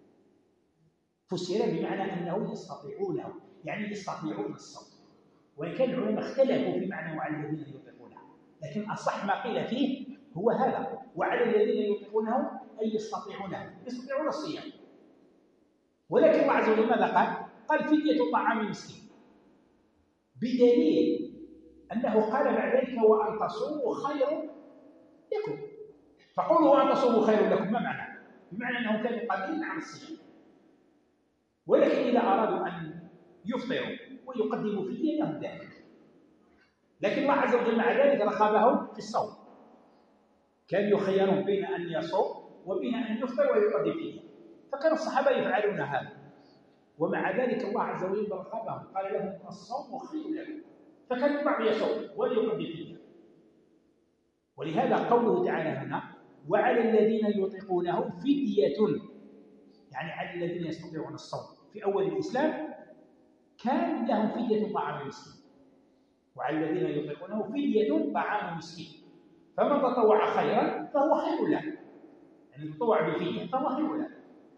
فسر بمعنى أنه يستطيعونه، يعني يستطيعون الصوم. وإن كان العلماء اختلفوا في معنى وعلى الذين يطيقونه، لكن أصح ما قيل فيه هو هذا، وعلى الذين يطيقونه أي يستطيعونه، يستطيعون الصيام. ولكن الله عز وجل ماذا قال؟ قال فدية طعام مسكين، بدليل أنه قال بعد ذلك وأن تصوموا خير لكم. فقولوا وأن تصوموا خير لكم ما معنى؟ بمعنى أنهم كانوا قادرين على الصيام، ولكن إذا أرادوا أن يفطروا ويقدموا فدية لهم ذلك. لكن الله عز وجل مع ذلك رغبهم في الصوم، كانوا يخيرون بين أن يصوم وبين أن يفطر ويقدم فدية، فكان الصحابة يفعلون هذا، ومع ذلك الله عز وجل رغبهم قال لهم الصوم خير لكم، فكان البعض يصوم وليقدم فدية. ولهذا قوله تعالى هنا وعلى الذين يطيقونه فدية، يعني على الذين يستطيعون الصوم. في أول الإسلام كان لهم فدية طعام مسكين، وعلى الذين يطيقونه فدية طعام مسكين، فمن تطوع خيرا فهو خير له، يعني تطوع بفدية فهو خير له.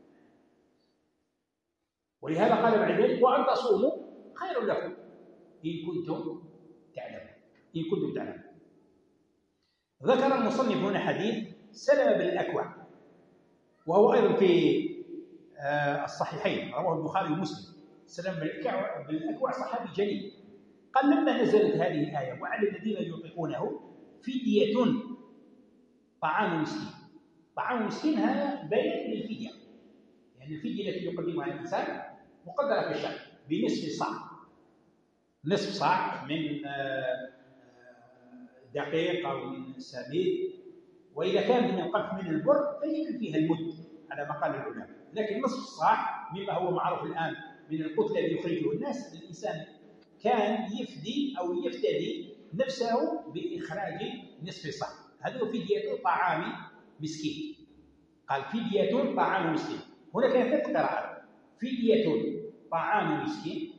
ولهذا قال بعد ذلك وأن تصوموا خير لكم إن كنتم تعلمون، إن كنتم تعلمون. ذكر المصنف هنا حديث سلمة بن الأكوع، وهو أيضا في الصحيحين، رواه البخاري ومسلم. سلمة بن الأكوع صحابي جليل، قال لما نزلت هذه الآية وعلى الذين يطيقونه فدية طعام مسكين. طعام مسكين هذا بيان للفدية، يعني الفدية التي يقدمها الإنسان مقدرة في الشهر بنصف صاع، نصف صاع من دقيق أو من سميد، وإذا كان من القمح من البر فيكفي فيها المد على ما قال العلماء. لكن نصف الصاع مما هو معروف الآن من القتل الذي يخرجه الناس، الإنسان كان يفدي أو يفتدي نفسه بإخراج نصف صاع، هذا هو فدية طعام مسكين. قال فدية طعام مسكين، هنا كانت ثلاث قراءات: فدية طعام مسكين،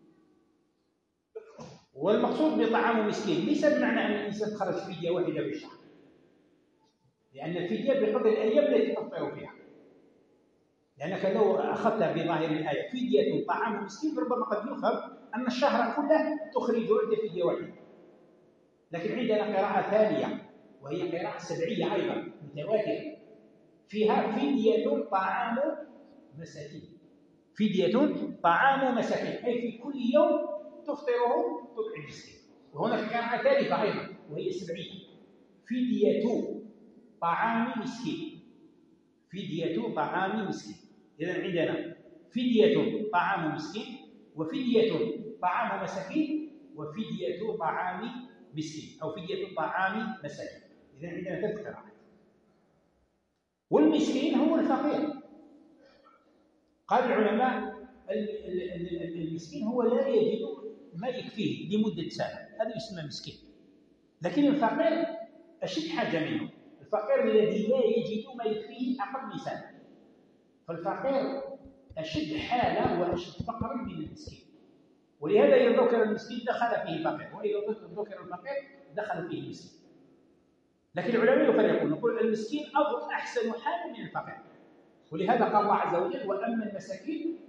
والمقصود بطعام مسكين ليس بمعنى أن الإنسان خرج فدية واحدة في الشهر، لأن الفدية بقدر الأيام التي تفطر فيها، لأنك لو أخذت بظاهر الآية فدية طعام مسكين ربما قد يفهم أن الشهر كله تخرج عدة فدية واحدة. لكن عندنا قراءة ثانية وهي قراءة سبعية أيضا متواترة، فيها فدية طعام مساكين، فدية طعام مساكين، أي في كل يوم تفطره تطعم مسكين. وهناك قراءة ثالثة أيضا وهي سبعية، فدية طعام مسكين، فدية طعام مسكين. إذن عندنا فدية طعام مسكين، وفدية طعام مساكين، وفدية طعام مسكين أو فدية طعام مساكين. إذن عندنا ثلاث قراءات. والمسكين هو الفقير. قال العلماء المسكين هو لا يجد ما يكفيه لمدة سنة، هذا يسمى مسكين. لكن الفقير أشد حاجة منه، الفقير الذي لا يجد ما يكفيه أقل من سنة، فالفقير أشد حالة وأشد فقرا من المسكين. ولهذا إذا ذكر المسكين دخل فيه الفقير، وإذا ذكر الفقير دخل فيه المسكين. لكن العلماء يفرقون، يقول المسكين أفضل أحسن حالا من الفقير. ولهذا قال الله عز وجل وأما المساكين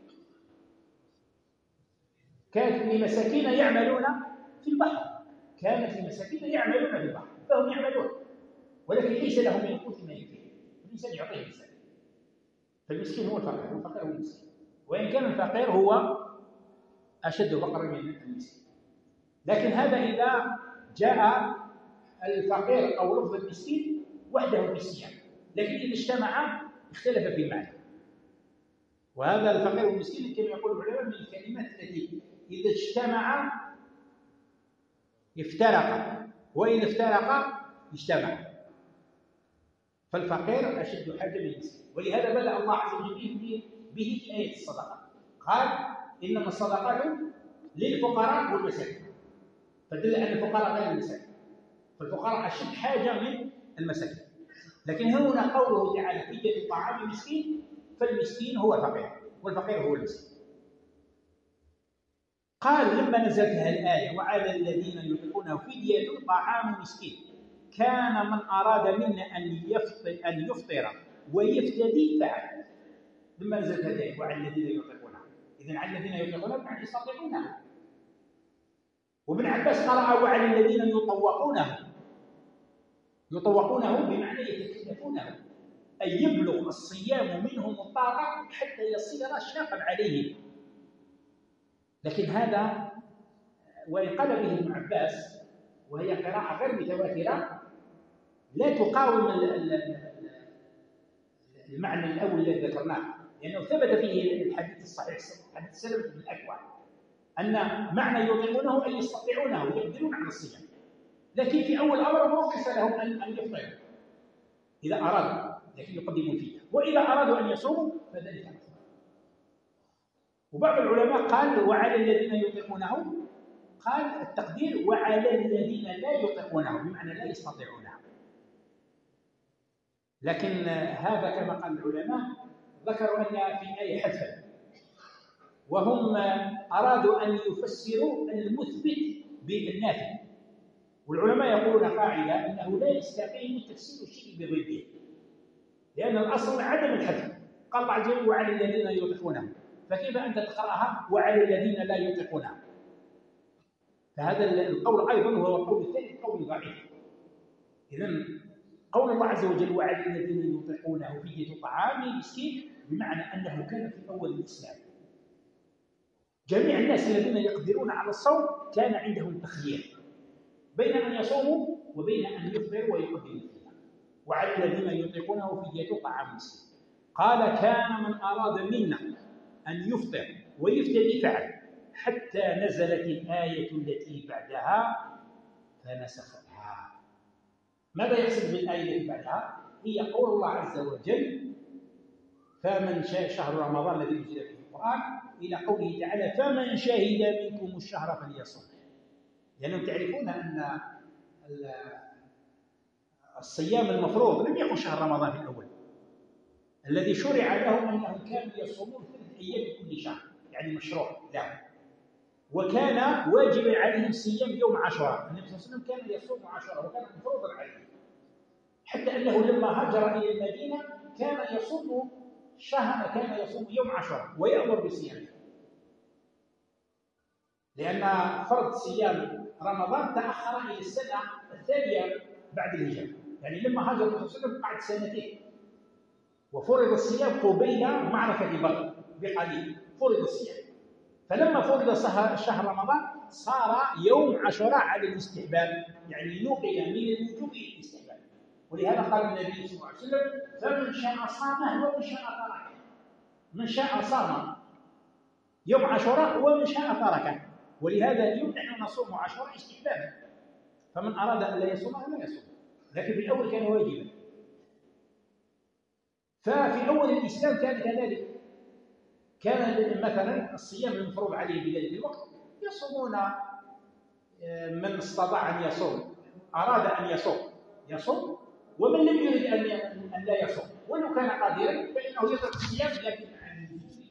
كانت لمساكين يعملون في البحر، كانت لمساكين يعملون في البحر فهم يعملون ولكن ليس لهم من القوت ما يكفيه، الإنسان يعطيه المساكين. فالمسكين هو الفقير والفقير هو المسكين، وإن كان الفقير هو أشد فقرا من المسكين. لكن هذا إذا جاء الفقير أو لفظ المسكين وحده في السياق، لكن إذا اجتمع اختلف في المعنى. وهذا الفقير والمسكين كما يقول العلماء من الكلمات التي إذا اجتمع افترق، وإذا افترق اجتمع. فالفقير أشد حاجة من المسكين، ولهذا بدأ الله عز وجل به به في آية الصدقة، قال إنما الصدقات للفقراء والمساكين، فدل أن الفقراء غير المساكين، فالفقراء أشد حاجة من المساكين. لكن هنا قوله تعالى فدية طعام مسكين، فالمسكين هو الفقير والفقير هو المسكين. قال لما نزلت هذه الآية وعلى الذين يطيقونه فدية طعام مسكين، كان من أراد منا أن يفطر أن يفطر ويفتدي فعل. لما نزلت هذه الآية وعلى الذين يطيقونه، إذن على الذين يطيقونه بمعنى يستطيعونه. وابن عباس قرأ وعلى الذين يطوقونه، يطوقونه بمعنى يتكلفونه، أي يبلغ الصيام منهم الطاقة حتى يصير شاقا عليهم. لكن هذا وإن قال به ابن عباس وهي قراءة غير متواترة لا تقاوم المعنى الأول الذي ذكرناه، لأنه ثبت فيه الحديث الصحيح حديث سلمة بن الأكوع أن معنى يطيقونه أي يستطيعونه ويقدرون على الصيام، لكن في أول أمر رخص لهم أن يفطروا إذا أرادوا، لكن يقدمون فيه، وإذا أرادوا أن يصوموا فذلك أفضل. وبعض العلماء قال وعلى الذين يطيقونه، قال التقدير وعلى الذين لا يطيقونه بمعنى لا يستطيعونه. لكن هذا كما قال العلماء ذكروا أن في آية حذفا، وهم أرادوا أن يفسروا المثبت بالنافي، والعلماء يقولون قاعدة أنه لا يستقيم تفسير الشيء بضده، لأن الأصل عدم الحذف. قال الله عز وجل وعلى الذين يطيقونه، فكيف أنت تقرأها وعلى الذين لا يطيقونه؟ فهذا القول أيضا وهو القول الثاني قول ضعيف. إذن قول الله عز وجل وعلى الذين يطيقونه فدية طعام مسكين بمعنى أنه كان في أول الإسلام جميع الناس الذين يقدرون على الصوم كان عندهم تخيير بين أن يصوموا وبين أن يفطروا ويقدموا فيها. وعلى الذين يطيقونه فدية طعام مسكين، قال كان من أراد منا أن يفطر ويفتدي فعل حتى نزلت الآية التي بعدها فنسختها. ماذا يقصد بالآية التي بعدها؟ هي قول الله عز وجل فمن شاء شهر رمضان الذي أنزل فيه القرآن إلى قوله تعالى فمن شهد منكم الشهر فليصم. لأنهم تعرفون أن الصيام المفروض لم يكن شهر رمضان في الأول، الذي شرع لهم أنهم كانوا يصومون ثلاث أيام كل شهر، يعني مشروع لهم، وكان واجبا عليهم صيام يوم عاشوراء. النبي صلى الله عليه وسلم كان يصوم عاشوراء وكان مفروضا عليه، حتى أنه لما هاجر إلى المدينة كان يصوم شهر كان يصوم يوم عاشوراء ويأمر بصيامه، لأن فرض صيام رمضان تأخر إلى السنة الثانية بعد الهجرة، يعني لما هاجر النبي صلى الله عليه وسلم بعد سنتين، وفرض الصيام قبيل معركة بدر بقليل فرض الصيام. فلما فرض شهر رمضان صار يوم عاشوراء على الاستحباب، يعني نقل من الوجوب إلى الاستحباب. ولهذا قال النبي صلى الله عليه وسلم فمن شاء صامه ومن شاء تركه. من شاء صام يوم عاشوراء ومن شاء تركه، ولهذا اليوم نحن نصوم عاشوراء استحبابا، فمن أراد أن لا يصومه لا يصوم، لكن في الأول كان واجبا. ففي أول الإسلام كان كذلك، كان مثلا الصيام المفروض عليه بذلك الوقت يصومون، من استطاع أن يصوم أراد أن يصوم يصوم، ومن لم يرد أن لا يصوم ولو كان قادرا فإنه يترك الصيام لكن عن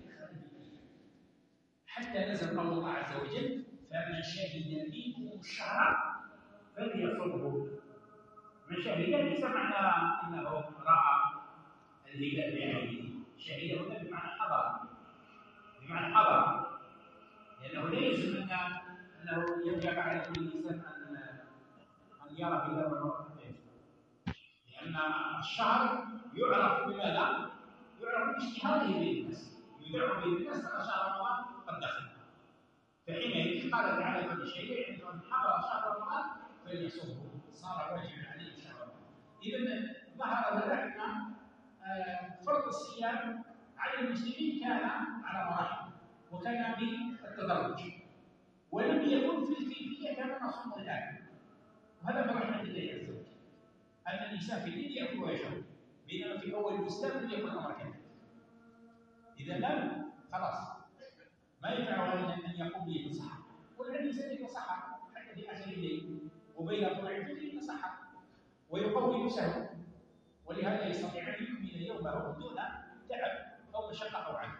حتى نزل قول الله عز وجل فمن شهد منكم الشهر فليصمه. من شهد ليس معنى أنه رأى الهلال بعينه، شهد هنا بمعنى حضر، بمعنى حضر، لأنه لا يجوز أنه يجب على كل إنسان أن أن يرى هلال مرتين، لأن الشهر يعرف بماذا؟ يعرف باشتهاره بين الناس، يدعو بين الناس أن شهر رمضان قد دخل. فحينئذ قال تعالى في الشيء عندما حضر شهر رمضان فليصومه، صار واجبا عليه شهر رمضان. إذا ظهر لنا أن فرض الصيام على المسلمين كان على مراحل وكان بالتدرج، ولم يكن في الكيفية كما نصوم الآن. وهذا من رحمة الله عز وجل أن الإنسان في الليل يأكل ويشرب، بينما في أول الإسلام لم يكن الأمر كذلك. إذا لم خلاص ما ينفع أن يقوم به الصحة، والذي يسلك صحة حتى في آخر الليل وبين طلوع الفجر يتصحى ويقوي نفسه ولهذا يستطيع أن يكمل يومه دون تعب أو مشقة أو عنف.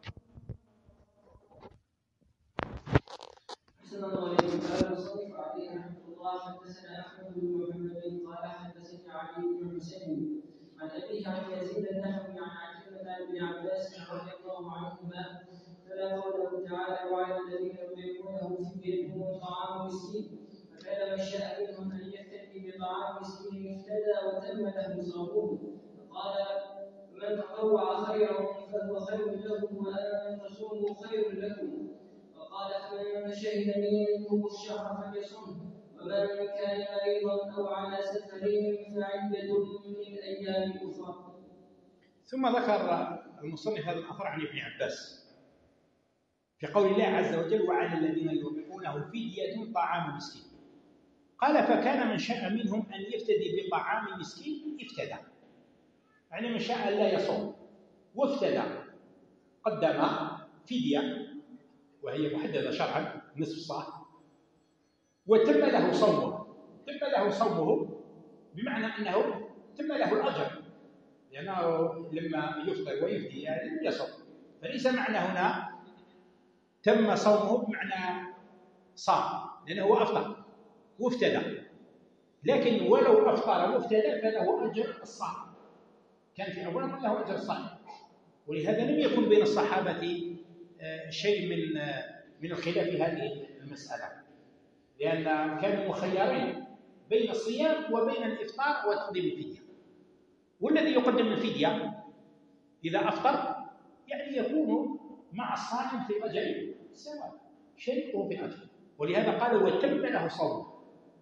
أحسن الله إليكم. قال المصنف عليه رحمه الله: حدثنا أحمد بن محمد قال حدثني علي بن حسين عن أبيه عن يزيد النحوي عن عكرمة بن عباس رضي الله عنهما تلا قوله تعالى: وعلى الذين يطيقونه فدية طعام مسكين فكان من شاء منهم أن يفتدي بطعام مسكين افتدى وتم له صومه. فقال: من تطوع خيرا فهو خير له وأن تصوموا خير لكم. وقال: فمن شهد منكم الشهر فليصم ومن كان مريضا أو على سفر فعدة من أيام أخرى. ثم ذكر المصنف هذا الأثر عن ابن عباس في قول الله عز وجل: وعلى الذين يطيقونه فدية طعام مسكين. قال: فكان من شاء منهم أن يفتدي بطعام مسكين افتدى، يعني من شاء أن لا يصوم وافتدى، قدم فدية وهي محددة شرعا نصف صاع، وتم له صومه. تم له صومه بمعنى أنه تم له الأجر، لأنه لما يفطر ويفدي يعني يصوم، فليس معنى هنا تم صومه بمعنى صام، لأنه هو أفطر وافتدى، لكن ولو أفطر وافتدى فله أجر الصائم، كان في أولا له أجر الصائم. ولهذا لم يكن بين الصحابة شيء من من الخلاف في هذه المسألة، لأن كانوا مخيرين بين الصيام وبين الإفطار وتقديم الفدية. والذي يقدم الفدية إذا أفطر يعني يكون مع الصائم في الأجر سواء، شريكه في الأجر. ولهذا قال: وتم له صومه،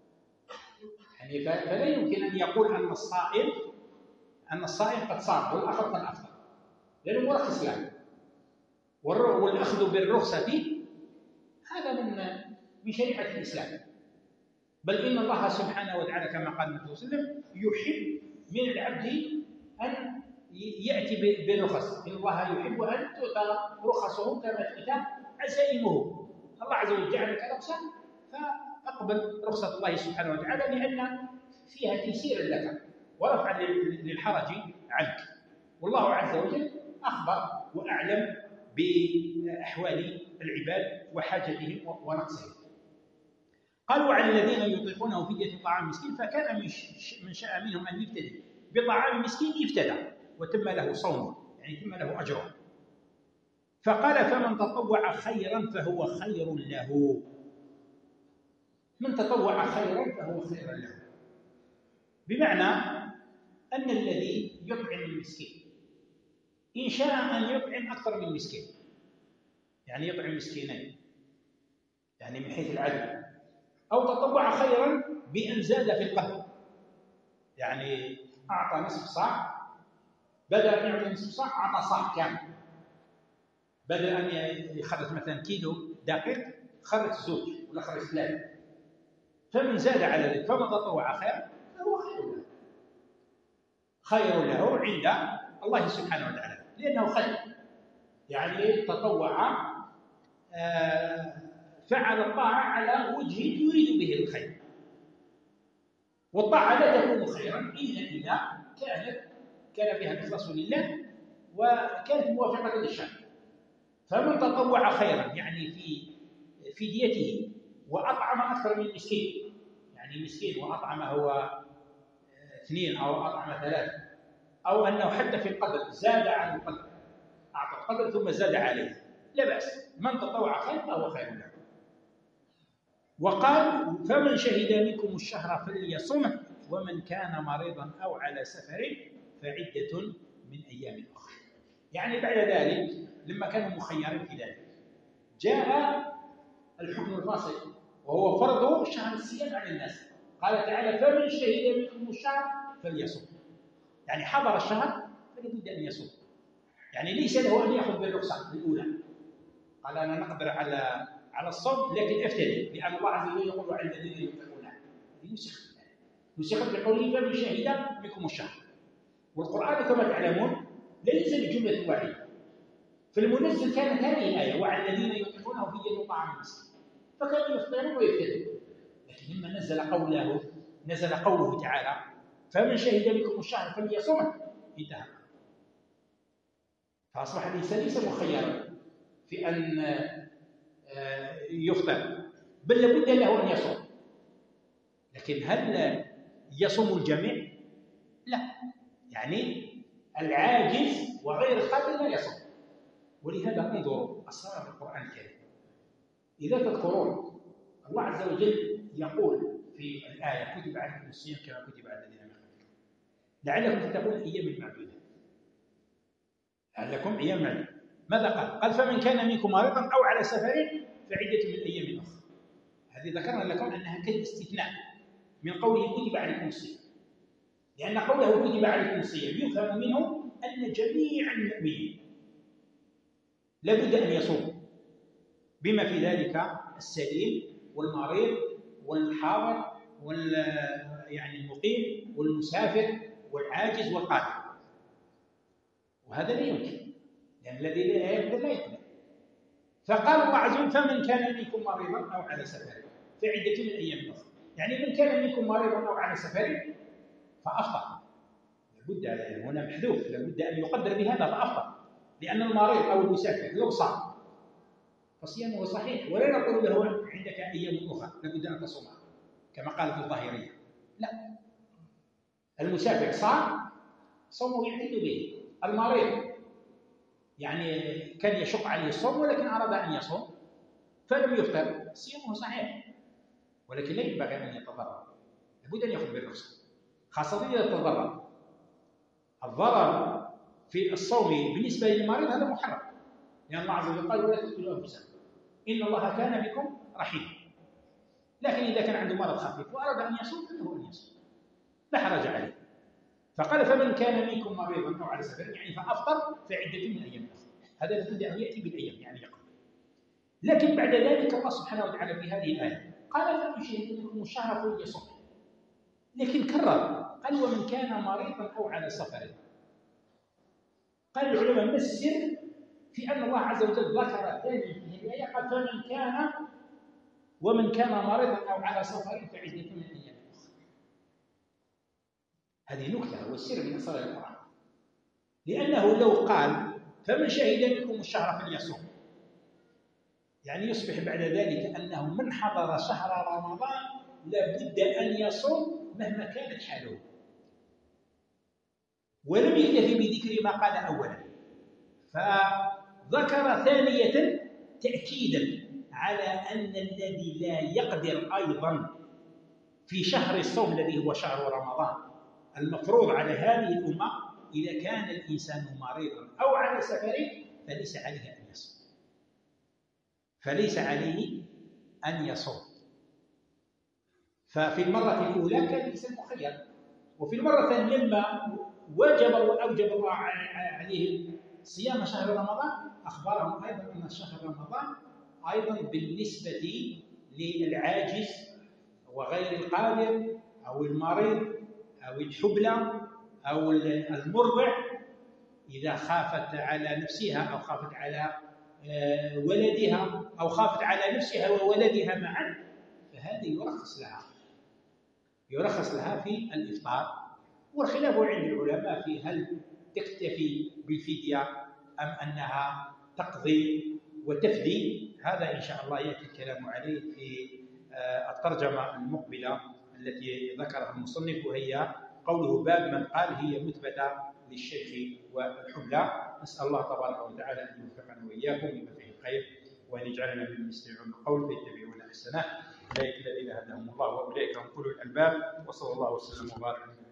يعني فلا يمكن أن يقول أن الصائم أن الصائم قد صام والآخر قد أفطر، لأنه مرخص له. والأخذ بالرخصة هذا من من شريعة الإسلام، بل إن الله سبحانه وتعالى كما قال النبي صلى الله عليه وسلم: يحب من العبد أن يأتي بالرخص، إن الله يحب أن تؤتى رخصه كما تؤتى عزائمه. الله عز وجل جعلك رخصا فأقبل رخصة الله سبحانه وتعالى، لأن فيها تيسير لك ورفعا للحرج عنك. والله عز وجل أخبر وأعلم بأحوال العباد وحاجتهم ونقصهم. قالوا: وعلى الذين يطيقونه فدية طعام مسكين فكان من شاء منهم أن يفتدي بطعام مسكين افتدى وتم له صومه، يعني تم له أجره. فقال: فمن تطوع خيرا فهو خير له. من تطوع خيرا فهو خير له، بمعنى أن الذي يطعم المسكين إن شاء أن يطعم أكثر من مسكين، يعني يطعم مسكينين يعني من حيث العدد، أو تطوع خيرا بأن زاد في القدر، يعني أعطى نصف صاع، بدل أن يعطي نصف صاع أعطى صاع كامل، بدل أن يخرج مثلا كيلو دقيق خرج زوج ولا خرج ثلاثة، فمن زاد على ذلك فمن تطوع خيرا فهو خير له، خير له عند الله سبحانه وتعالى، لأنه خير، يعني تطوع فعل الطاعة على وجه يريد به الخير. والطاعة لا تكون خيرا إلا إذا كانت كان فيها الإخلاص لله وكانت موافقة للشرع. فمن تطوع خيرا يعني في في ديته وأطعم أكثر من مسكين، يعني مسكين وأطعم هو اثنين أو أطعم ثلاثة، أو أنه حتى في القدر زاد عن القدر، أعطى القدر ثم زاد عليه، لا بأس، من تطوع خيرا فهو خير له. وقال: فمن شهد منكم الشهر فليصمه ومن كان مريضا أو على سفر فعدة من أيام أخرى. يعني بعد ذلك لما كانوا مخيرين في ذلك جاء الحكم الفاصل وهو فرض شهر الصيام على الناس. قال تعالى: فمن شهد منكم الشهر فليصم، يعني حضر الشهر فلا بد أن يصوم، يعني ليس له أن يأخذ بالرخصة الأولى، قال: أنا نقدر على على الصوم لكن افتدي، لأن الله عز وجل يقول: على الذين يطيقونه. نسخ نسخت بقوله: فمن شهد منكم الشهر. والقرآن كما تعلمون ليس بجملة واحدة، فالمنزل كانت هذه الآية: وعلى الذين يطيقونه فدية طعام مسكين، فكانوا يفطرون ويفتدون. لكن لما نزل قوله نزل قوله تعالى: فمن شهد منكم الشهر فليصمه، انتهى. فأصبح الإنسان ليس مخيرا في أن يفطر، بل لابد له أن يصوم. لكن هل يصوم الجميع؟ لا، يعني العاجز وغير القادر لا يصوم. ولهذا انظروا أسرار القرآن الكريم. إذا تذكرون الله عز وجل يقول في الآية: كتب عليكم الصيام كما كتب على الذين من قبلكم لعلكم تتقون أيام معدودة. لعلكم أيام معدودة. ماذا قال؟ قال: فمن كان منكم مريضا أو على سفر فعدة من أيام أخرى. هذه ذكرنا لكم أنها كالاستثناء من قوله كتب عليكم الصيام، لأن قوله كتب عليكم الصيام يفهم منه أن جميع المؤمنين لابد أن يصوموا، بما في ذلك السليم والمريض والحاضر وال يعني المقيم والمسافر والعاجز والقادر. وهذا لا يمكن، لأن الذي لا يقدر لا يقدر. فقال الله عز وجل: فمن كان منكم مريضا أو على سفر فعدة من أيام أخرى. يعني من كان منكم مريضا أو على سفر فأفطر. لابد هنا محذوف، لابد أن يقدر بهذا فأفطر، لأن المريض أو المسافر لو صام فصيامه صحيح، ولا نقول له عندك أيام أخرى لابد أن تصومها كما قالت الظاهرية. لا، المسافر صام صومه يعتد به. المريض يعني كان يشق عليه الصوم ولكن أراد أن يصوم فلم يفطر، صيامه صحيح، ولكن لا ينبغي أن يتضرر، لابد أن يأخذ بالرخصة، خاصة إذا تضرر. الضرر في الصوم بالنسبة للمريض هذا محرم، لأن الله عز وجل قال: ولا تقتلوا أنفسكم إن الله كان بكم رحيما. لكن إذا كان عنده مرض خفيف وأراد أن يصوم فله أن يصوم، لا حرج عليه. فقال: فمن كان منكم مريضا أو على سفر، يعني فأفطر فعدة من أيام أخرى. هذا لابد أن يأتي بالأيام، يعني يقول. لكن بعد ذلك الله سبحانه وتعالى في هذه الآية قال: فمن شهد منكم الشهر فليصم. لكن كرر قال: ومن كان مريضا أو على سفر. قال العلماء: ما السر في أن الله عز وجل ذكر ثاني في هذه الآية قال: فمن كان ومن كان مريضا أو على سفر فعدة من أيام أخرى. هذه نكتة والسر من أسرار القرآن، لأنه لو قال: فمن شهد منكم الشهر فليصوم، يعني يصبح بعد ذلك أنه من حضر شهر رمضان لابد أن يصوم مهما كانت حاله، ولم يكتفي بذكر ما قال أولا، فذكر ثانية تأكيدا على أن الذي لا يقدر أيضا في شهر الصوم الذي هو شهر رمضان المفروض على هذه الأمة، إذا كان الإنسان مريضا أو على سفر فليس عليه أن يصوم، فليس عليه أن يصوم. ففي المرة الأولى كان الإنسان مخير، وفي المرة الثانية لما وجب وأوجب الله عليه صيام شهر رمضان أخبرهم أيضا أن شهر رمضان أيضا بالنسبة للعاجز وغير القادر أو المريض أو الحبلى أو المرضع إذا خافت على نفسها أو خافت على ولدها أو خافت على نفسها وولدها معا، فهذه يرخص لها يرخص لها في الإفطار. والخلاف عند العلماء في هل تكتفي بالفدية أم أنها تقضي وتفدي. هذا إن شاء الله يأتي الكلام عليه في الترجمة المقبلة التي ذكرها المصنف، وهي قوله: باب من قال هي مثبتة للشيخ والحبلى. نسأل الله تبارك وتعالى أن يوفقنا وإياكم لما فيه الخير، وأن يجعلنا ممن يستمعون القول فيتبعون أحسنه. أولئك الذين هداهم الله وأولئك هم أولو الألباب. وصلى الله وسلم وبارك